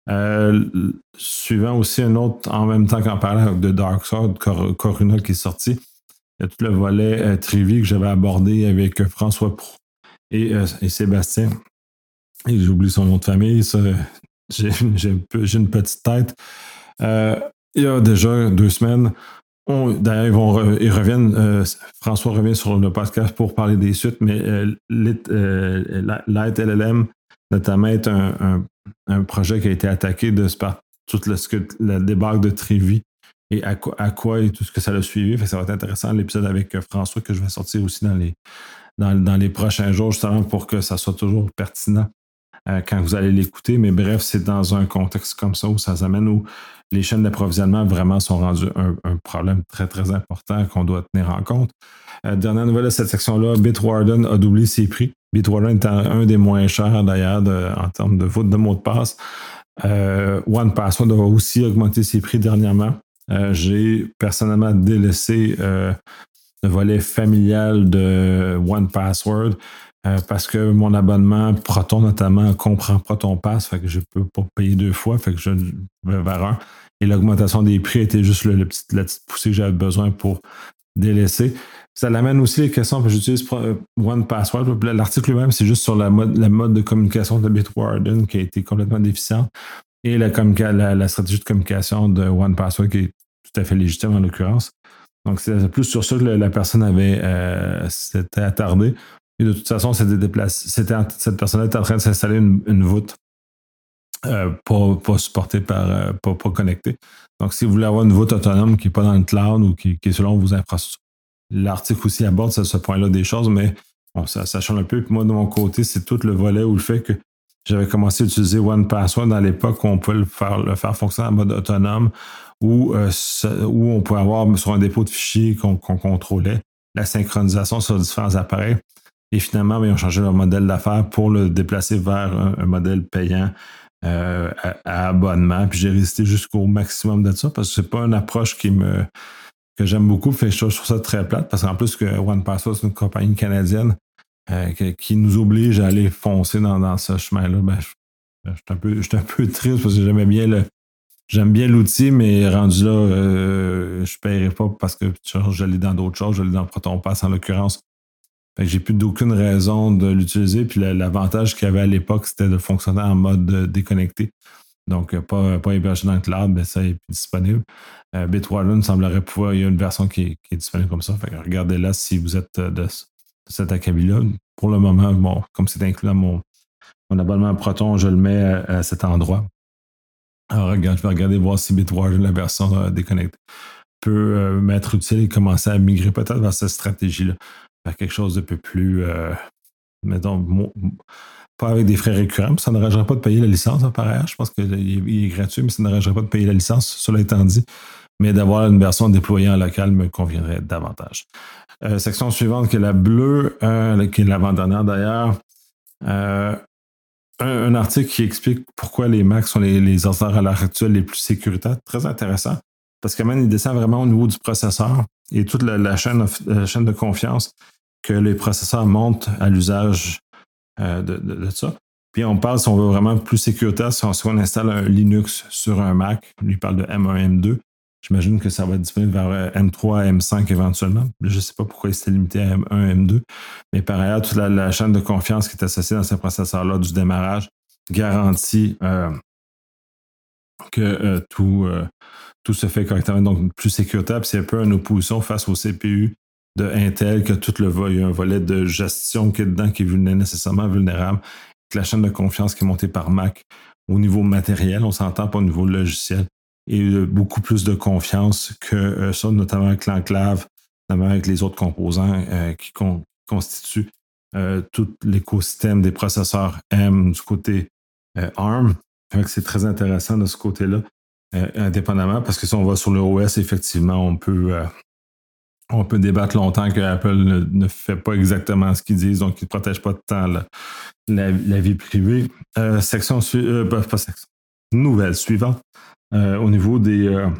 Suivant aussi un autre, en même temps qu'en parlant de Darksword, Coruna qui est sorti, il y a tout le volet Trivi que j'avais abordé avec François Pro et Sébastien. Et j'oublie son nom de famille, ça, j'ai une petite tête. Il y a déjà 2 semaines, d'ailleurs, ils reviennent, François revient sur le podcast pour parler des suites, mais Light LLM, notamment, est un projet qui a été attaqué par tout le débug de Trivi et à quoi et tout ce que ça a suivi. Fait que ça va être intéressant, l'épisode avec François, que je vais sortir aussi dans les prochains jours, justement, pour que ça soit toujours pertinent quand vous allez l'écouter. Mais bref, c'est dans un contexte comme ça où ça s'amène, où les chaînes d'approvisionnement vraiment sont rendues un problème très, très important qu'on doit tenir en compte. Dernière nouvelle de cette section-là, Bitwarden a doublé ses prix. Bitwarden est un des moins chers, d'ailleurs, en termes de voûte de mots de passe. OnePassword a aussi augmenté ses prix dernièrement. J'ai personnellement délaissé le volet familial de OnePassword parce que mon abonnement Proton, notamment, comprend Proton Pass, fait que je ne peux pas payer 2 fois, fait que je vais vers un. Et l'augmentation des prix était juste la petite poussée que j'avais besoin pour délaisser. Ça l'amène aussi les questions, parce que j'utilise OnePassword. L'article lui-même, c'est juste sur la mode de communication de Bitwarden qui a été complètement déficiente et la stratégie de communication de OnePassword qui est tout à fait légitime en l'occurrence. Donc, c'est plus sur ça que la personne s'était attardée. Et de toute façon, cette personne était en train de s'installer une voûte pas supportée pas connectée. Donc, si vous voulez avoir une voûte autonome qui n'est pas dans le cloud ou qui est selon vos infrastructures, l'article aussi aborde ce point-là des choses, mais bon, ça change un peu. Puis moi, de mon côté, c'est tout le volet où le fait que j'avais commencé à utiliser OnePassword dans l'époque où on peut le faire fonctionner en mode autonome, où on peut avoir sur un dépôt de fichiers qu'on contrôlait la synchronisation sur différents appareils. Et finalement, ils ont changé leur modèle d'affaires pour le déplacer vers un modèle payant à abonnement. Puis j'ai résisté jusqu'au maximum de ça parce que c'est pas une approche que j'aime beaucoup. Fait que je trouve ça très plate parce qu'en plus que OnePassword, c'est une compagnie canadienne qui nous oblige à aller foncer dans ce chemin-là. Ben, je suis un peu triste parce que j'aime bien l'outil, mais rendu là, je ne paierai pas parce que je l'ai dans d'autres choses. Je l'ai dans Proton Pass en l'occurrence. Fait que j'ai plus d'aucune raison de l'utiliser. Puis l'avantage qu'il y avait à l'époque, c'était de fonctionner en mode déconnecté. Donc, pas hébergé dans le cloud, mais ça est plus disponible. Bitwarden semblerait pouvoir, il y a une version qui est disponible comme ça. Fait que regardez-la si vous êtes de cet acabit-là. Pour le moment, bon, comme c'est inclus dans mon abonnement Proton, je le mets à cet endroit. Alors, je vais regarder voir si Bitwarden, la version déconnectée, peut m'être utile et commencer à migrer peut-être vers cette stratégie-là. Faire quelque chose de peu plus, mettons, pas avec des frais récurrents. Ça n'arrangerait pas de payer la licence, par ailleurs. Je pense qu'il est gratuit, mais ça n'arrangerait pas de payer la licence, cela étant dit. Mais d'avoir une version déployée en local me conviendrait davantage. Section suivante, qui est la bleue, qui est l'avant-dernière d'ailleurs. Un article qui explique pourquoi les Macs sont les ordinateurs à l'heure actuelle les plus sécuritaires. Très intéressant. Parce que même, il descend vraiment au niveau du processeur et toute la chaîne de confiance que les processeurs montent à l'usage de ça. Puis on parle, si on veut vraiment plus sécuritaire, si on installe un Linux sur un Mac, lui parle de M1, M2, J'imagine que ça va être disponible vers M3, M5 éventuellement. Je ne sais pas pourquoi il s'était limité à M1, M2. Mais par ailleurs, toute la chaîne de confiance qui est associée dans ces processeurs-là du démarrage garantit que tout se fait correctement, donc plus sécuritaire. C'est un peu une opposition face au CPU de Intel, que tout il y a un volet de gestion qui est dedans, qui est nécessairement vulnérable, que la chaîne de confiance qui est montée par Mac au niveau matériel, on s'entend pas au niveau logiciel, et beaucoup plus de confiance que ça, notamment avec l'enclave, notamment avec les autres composants qui constituent tout l'écosystème des processeurs M du côté ARM. C'est très intéressant de ce côté-là, indépendamment, parce que si on va sur le OS, effectivement, on peut débattre longtemps que Apple ne fait pas exactement ce qu'ils disent, donc ils ne protègent pas tant la vie privée. Pas section. Nouvelle suivante. Au niveau de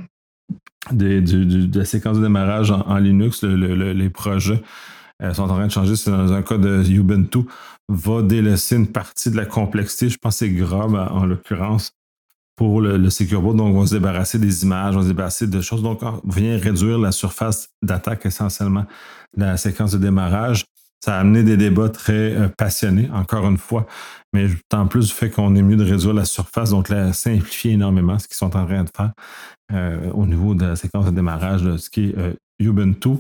la séquence de démarrage en Linux, les projets sont en train de changer. C'est dans un cas de Ubuntu, va délaisser une partie de la complexité. Je pense que c'est grave en l'occurrence pour le Secure Boot. Donc, on va se débarrasser des images, on va se débarrasser de choses. Donc, on vient réduire la surface d'attaque essentiellement de la séquence de démarrage. Ça a amené des débats très passionnés, encore une fois, mais tant plus du fait qu'on est mieux de réduire la surface, donc la simplifier énormément, ce qu'ils sont en train de faire au niveau de la séquence de démarrage de ce qui est Ubuntu.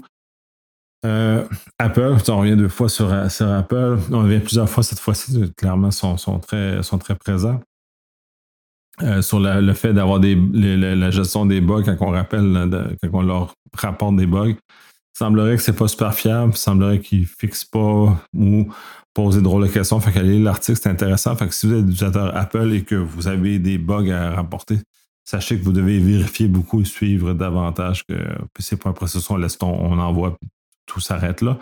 Apple, on revient 2 fois sur Apple, on revient plusieurs fois cette fois-ci, clairement, sont très présents. Sur le fait d'avoir la gestion des bugs quand on rappelle, quand on leur rapporte des bugs. Il semblerait que c'est pas super fiable, il semblerait qu'ils ne fixent pas ou posent des drôles de questions. Fait qu'aller lire l'article, c'est intéressant. Fait que si vous êtes utilisateur Apple et que vous avez des bugs à rapporter, sachez que vous devez vérifier beaucoup et suivre davantage que c'est pas un processus, on envoie, tout s'arrête là.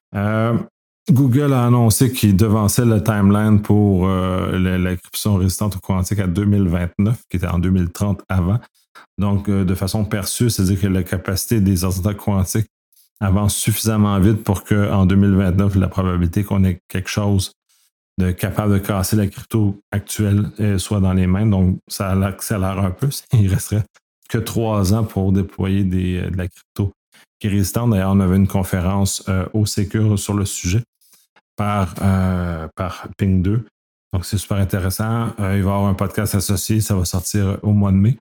Google a annoncé qu'il devançait le timeline pour l'encryption résistante au quantique à 2029, qui était en 2030 avant. Donc, de façon perçue, c'est-à-dire que la capacité des ordinateurs quantiques avance suffisamment vite pour qu'en 2029, la probabilité qu'on ait quelque chose de capable de casser la crypto actuelle soit dans les mains. Donc, ça accélère un peu. Il resterait que 3 ans pour déployer de la crypto qui est résistante. D'ailleurs, on avait une conférence au Secure sur le sujet par Ping 2. Donc, c'est super intéressant. Il va y avoir un podcast associé. Ça va sortir au mois de mai.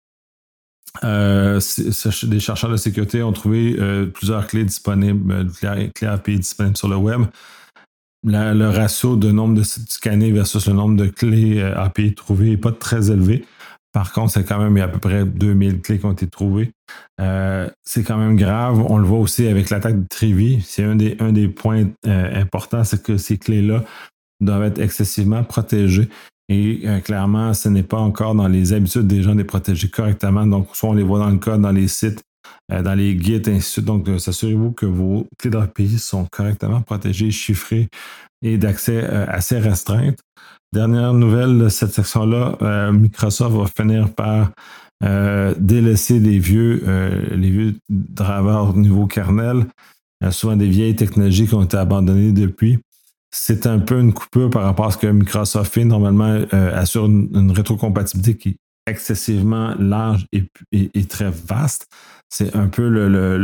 Des chercheurs de sécurité ont trouvé plusieurs clés disponibles, clés API disponibles sur le web. Le ratio de nombre de sites scannés versus le nombre de clés API trouvées n'est pas très élevé. Par contre, c'est quand même, il y a à peu près 2000 clés qui ont été trouvées. C'est quand même grave. On le voit aussi avec l'attaque de Trivy. C'est un des points importants, c'est que ces clés-là doivent être excessivement protégées. Et clairement, ce n'est pas encore dans les habitudes des gens de les protéger correctement. Donc, soit on les voit dans le code, dans les sites, dans les guides, ainsi de suite. Donc, assurez-vous que vos clés d'API sont correctement protégées, chiffrées et d'accès assez restreinte. Dernière nouvelle de cette section-là, Microsoft va finir par délaisser les vieux drivers au niveau kernel, souvent des vieilles technologies qui ont été abandonnées depuis. C'est un peu une coupure par rapport à ce que Microsoft fait. Normalement, assure une rétrocompatibilité qui est excessivement large et très vaste. C'est un peu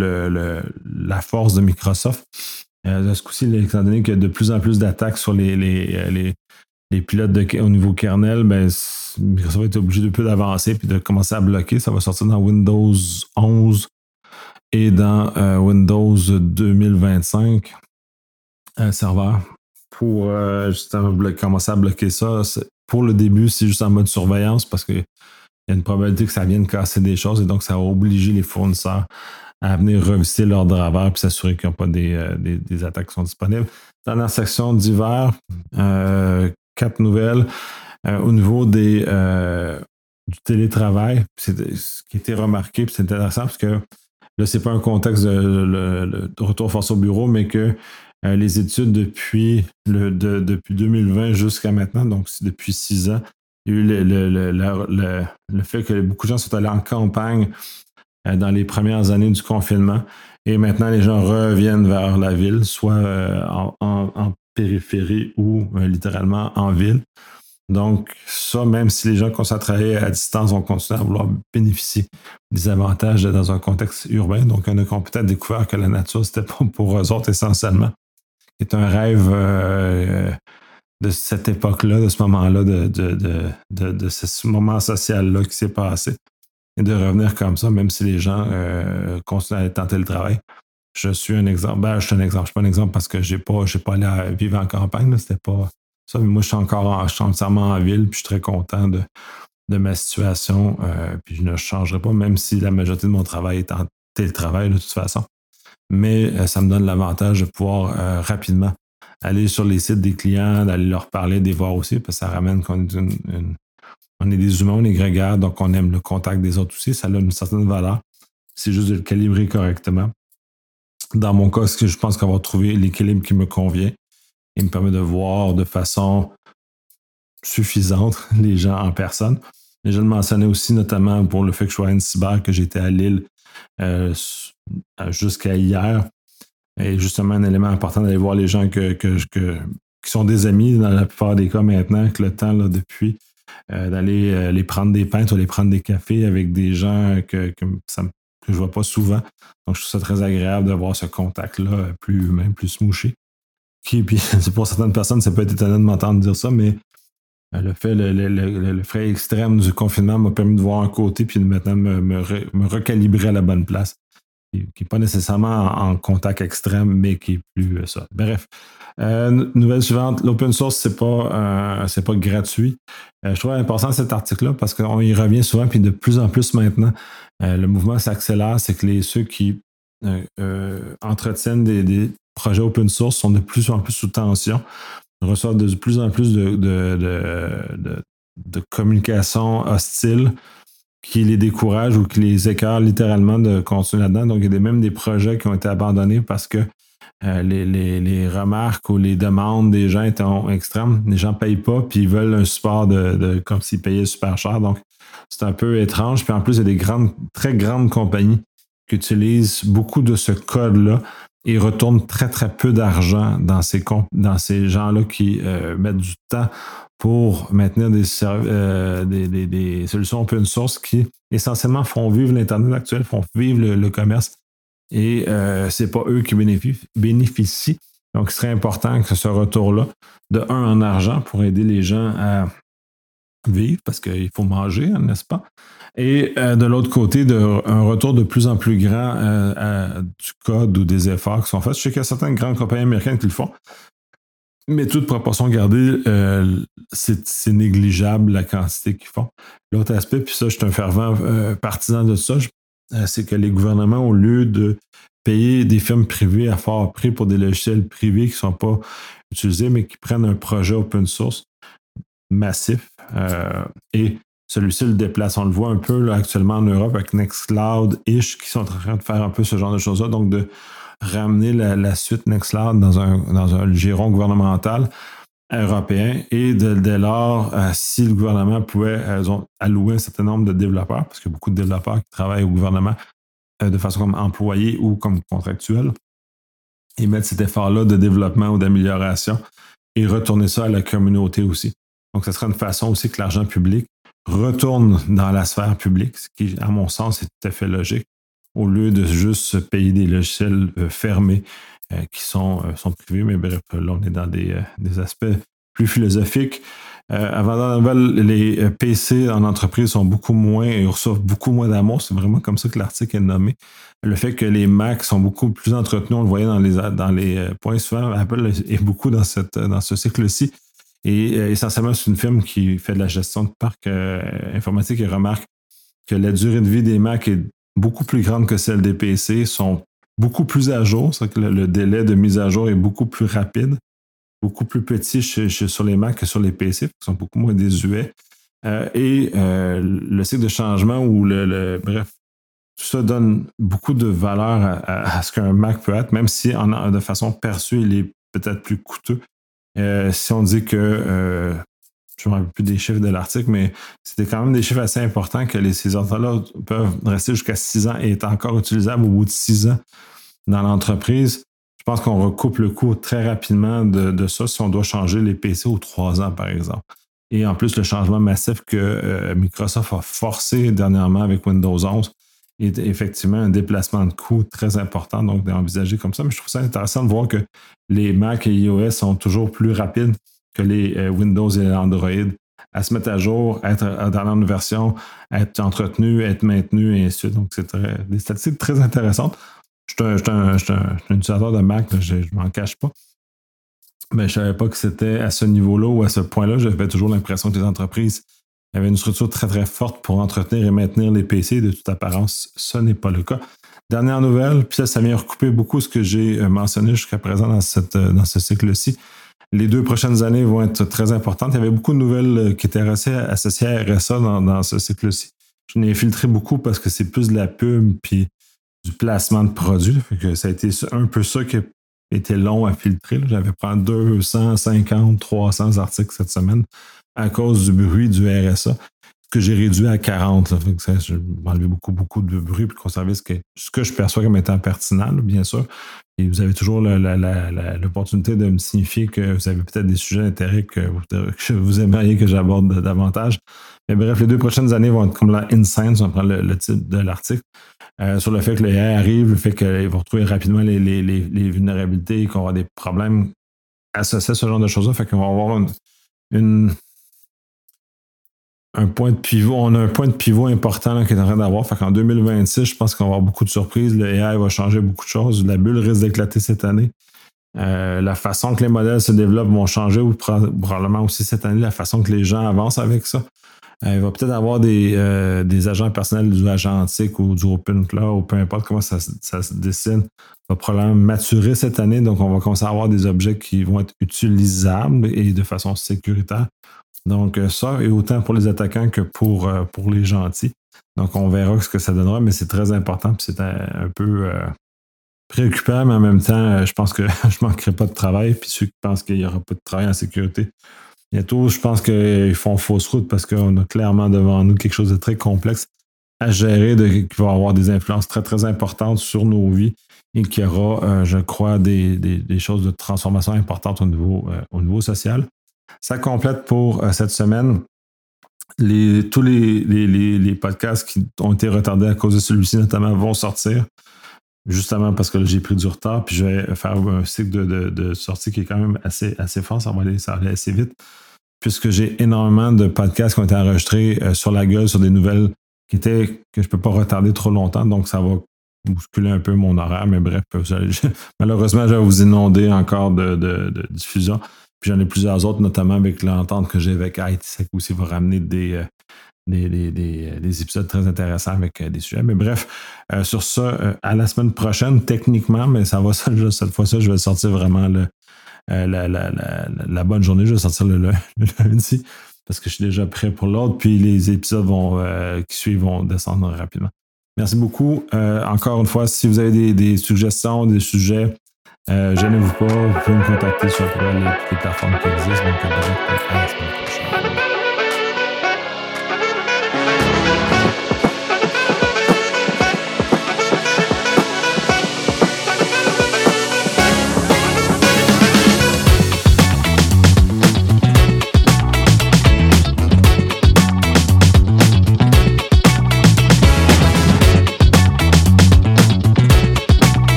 la force de Microsoft. De ce coup-ci, étant donné qu'il y a de plus en plus d'attaques sur les pilotes au niveau kernel, ben, Microsoft va être obligé de peu d'avancer et de commencer à bloquer. Ça va sortir dans Windows 11 et dans Windows 2025 serveur pour justement commencer à bloquer ça. Pour le début, c'est juste en mode surveillance parce qu'il y a une probabilité que ça vienne casser des choses et donc ça va obliger les fournisseurs à venir revisiter leur driver et s'assurer qu'il n'y a pas des attaques qui sont disponibles. Dans la section d'hiver, 4 nouvelles. Au niveau du télétravail, c'est ce qui a été remarqué, puis c'est intéressant parce que là, c'est pas un contexte de retour forcé au bureau, mais que les études depuis 2020 jusqu'à maintenant, donc depuis 6 ans, il y a eu le fait que beaucoup de gens sont allés en campagne dans les premières années du confinement et maintenant les gens reviennent vers la ville, soit en périphérie ou littéralement en ville. Donc, ça, même si les gens qui sont travailler à distance vont continuer à vouloir bénéficier des avantages dans un contexte urbain. Donc, on a peut-être découvert que la nature, c'était pas pour eux autres essentiellement. C'est un rêve de cette époque-là, de ce moment-là, de ce moment social-là qui s'est passé. Et de revenir comme ça, même si les gens continuent à être en télétravail. Je suis un exemple. Ben, je suis un exemple. Je suis pas un exemple parce que j'ai pas allé vivre en campagne. Là, c'était pas ça. Mais moi, je suis entièrement en ville, puis je suis très content de ma situation. Puis je ne changerai pas, même si la majorité de mon travail est en télétravail de toute façon. Mais ça me donne l'avantage de pouvoir rapidement aller sur les sites des clients, d'aller leur parler, de les voir aussi, parce que ça ramène qu'on est on est des humains, on est grégaires, donc on aime le contact des autres aussi. Ça a une certaine valeur. C'est juste de le calibrer correctement. Dans mon cas, ce que je pense qu'on va trouver l'équilibre qui me convient et me permet de voir de façon suffisante les gens en personne. Mais je le mentionnais aussi notamment pour le fait que je sois à Cyber, que j'étais à Lille jusqu'à hier. Et justement, un élément important d'aller voir les gens qui sont des amis dans la plupart des cas maintenant, avec le temps là, depuis, d'aller les prendre des pintes ou les prendre des cafés avec des gens que je ne vois pas souvent. Donc, je trouve ça très agréable d'avoir ce contact-là plus humain, plus smooché. Puis, pour certaines personnes, ça peut être étonnant de m'entendre dire ça, mais le frais extrême du confinement m'a permis de voir un côté puis de maintenant me recalibrer à la bonne place. Qui n'est pas nécessairement en contact extrême, mais qui est plus ça. Bref. Nouvelle suivante, l'open source, c'est pas gratuit. Je trouve important cet article-là parce qu'on y revient souvent, puis de plus en plus maintenant, le mouvement s'accélère, c'est que ceux qui entretiennent des projets open source sont de plus en plus sous tension, reçoivent de plus en plus de communication hostile qui les décourage ou qui les écœure littéralement de continuer là-dedans. Donc, il y a même des projets qui ont été abandonnés parce que les remarques ou les demandes des gens étaient extrêmes. Les gens ne payent pas, puis ils veulent un support comme s'ils payaient super cher. Donc, c'est un peu étrange. Puis en plus, il y a des très grandes compagnies qui utilisent beaucoup de ce code-là et retournent très, très peu d'argent dans ces gens-là qui mettent du temps pour maintenir des solutions open source qui essentiellement font vivre l'Internet actuel, font vivre le commerce. Et ce n'est pas eux qui bénéficient. Donc, ce serait important que ce retour-là, de en argent pour aider les gens à vivre, parce qu'il faut manger, n'est-ce pas? Et de l'autre côté, un retour de plus en plus grand du code ou des efforts qui sont faits. Je sais qu'il y a certaines grandes compagnies américaines qui le font. Mais toute proportion gardée, c'est négligeable la quantité qu'ils font. L'autre aspect, puis ça, je suis un fervent partisan de ça, c'est que les gouvernements, au lieu de payer des firmes privées à fort prix pour des logiciels privés qui ne sont pas utilisés, mais qui prennent un projet open source massif et celui-ci le déplace. On le voit un peu là, actuellement en Europe avec Nextcloud-ish qui sont en train de faire un peu ce genre de choses-là. Donc, de ramener la suite Nextcloud dans un giron gouvernemental européen et dès lors, si le gouvernement pouvait allouer un certain nombre de développeurs, parce qu'il y a beaucoup de développeurs qui travaillent au gouvernement de façon comme employés ou comme contractuels, et mettre cet effort-là de développement ou d'amélioration et retourner ça à la communauté aussi. Donc, ce serait une façon aussi que l'argent public retourne dans la sphère publique, ce qui, à mon sens, est tout à fait logique, au lieu de juste payer des logiciels fermés qui sont privés. Mais bref, là, on est dans des aspects plus philosophiques. Avant la nouvelle, les PC en entreprise sont beaucoup moins et reçoivent beaucoup moins d'amour. C'est vraiment comme ça que l'article est nommé. Le fait que les Macs sont beaucoup plus entretenus, on le voyait dans les points suivants, Apple est beaucoup dans ce cycle-ci. Et essentiellement, c'est une firme qui fait de la gestion de parc informatique et remarque que la durée de vie des Macs est beaucoup plus grande que celle des PC, sont beaucoup plus à jour, c'est que le délai de mise à jour est beaucoup plus rapide, beaucoup plus petit sur les Macs que sur les PC, qui sont beaucoup moins désuets. Le cycle de changement bref, tout ça donne beaucoup de valeur à ce qu'un Mac peut être, même si de façon perçue, il est peut-être plus coûteux. Si on dit que je ne me rappelle plus des chiffres de l'article, mais c'était quand même des chiffres assez importants que ces ordinateurs-là peuvent rester jusqu'à 6 ans et être encore utilisables au bout de 6 ans dans l'entreprise. Je pense qu'on recoupe le coût très rapidement de ça si on doit changer les PC aux 3 ans, par exemple. Et en plus, le changement massif que Microsoft a forcé dernièrement avec Windows 11 est effectivement un déplacement de coûts très important, donc d'envisager comme ça. Mais je trouve ça intéressant de voir que les Mac et iOS sont toujours plus rapides que les Windows et Android à se mettre à jour, être dans une version, être entretenu, être maintenu, et ainsi de suite. Donc, c'est des statistiques très intéressantes. Je suis un utilisateur de Mac, là, je ne m'en cache pas. Mais je ne savais pas que c'était à ce niveau-là ou à ce point-là. J'avais toujours l'impression que les entreprises avaient une structure très, très forte pour entretenir et maintenir les PC. De toute apparence, ce n'est pas le cas. Dernière nouvelle, puis ça vient recouper beaucoup ce que j'ai mentionné jusqu'à présent dans ce cycle-ci. Les 2 prochaines années vont être très importantes. Il y avait beaucoup de nouvelles qui étaient associées à RSA dans ce cycle-ci. Je n'ai filtré beaucoup parce que c'est plus de la pub puis du placement de produits. Fait que ça a été un peu ça qui était long à filtrer. J'avais pris 250, 300 articles cette semaine à cause du bruit du RSA, que j'ai réduit à 40. Là. Fait que ça, j'ai enlevé beaucoup de bruit pour conserver ce que je perçois comme étant pertinent, là, bien sûr. Et vous avez toujours l'opportunité de me signifier que vous avez peut-être des sujets d'intérêt que vous aimeriez que j'aborde davantage. Mais bref, les 2 prochaines années vont être comme la Insight, on prend le titre de l'article, sur le fait que le AI arrive, le fait qu'ils vont retrouver rapidement les vulnérabilités, qu'on va avoir des problèmes associés à ce genre de choses-là. Fait qu'on va avoir un point de pivot. On a un point de pivot important là, qui est en train d'avoir. Fait qu'en 2026, je pense qu'on va avoir beaucoup de surprises. Le AI va changer beaucoup de choses. La bulle risque d'éclater cette année. La façon que les modèles se développent vont changer, ou probablement aussi cette année, la façon que les gens avancent avec ça. Il va peut-être avoir des agents personnels du agentique ou du Open Cloud, ou peu importe comment ça se dessine. Ça va probablement maturer cette année, donc on va commencer à avoir des objets qui vont être utilisables et de façon sécuritaire. Donc ça, et autant pour les attaquants que pour les gentils. Donc on verra ce que ça donnera, mais c'est très important, puis c'est un peu préoccupant, mais en même temps, je pense que je ne manquerai pas de travail, puis ceux qui pensent qu'il n'y aura pas de travail en sécurité, bientôt, je pense qu'ils font fausse route parce qu'on a clairement devant nous quelque chose de très complexe à gérer, qui va avoir des influences très, très importantes sur nos vies et qui aura, je crois, des choses de transformation importantes au niveau social. Ça complète pour cette semaine. Tous les podcasts qui ont été retardés à cause de celui-ci, notamment, vont sortir. Justement parce que là, j'ai pris du retard, puis je vais faire un cycle de sortie qui est quand même assez fort. Ça va aller assez vite, puisque j'ai énormément de podcasts qui ont été enregistrés sur la gueule, sur des nouvelles que je ne peux pas retarder trop longtemps, donc ça va bousculer un peu mon horaire, mais bref, malheureusement, je vais vous inonder encore de diffusion. Puis j'en ai plusieurs autres, notamment avec l'entente que j'ai avec ITSEC aussi, va ramener des épisodes très intéressants avec des sujets. Mais bref, sur ça, à la semaine prochaine, techniquement, mais ça va, cette fois-ci, je vais sortir vraiment la bonne journée. Je vais sortir le lundi parce que je suis déjà prêt pour l'autre. Puis les épisodes qui suivent vont descendre rapidement. Merci beaucoup. Encore une fois, si vous avez des suggestions, des sujets, gênez-vous pas. Vous pouvez me contacter sur toutes les plateformes qui existent. Donc, à la semaine prochaine.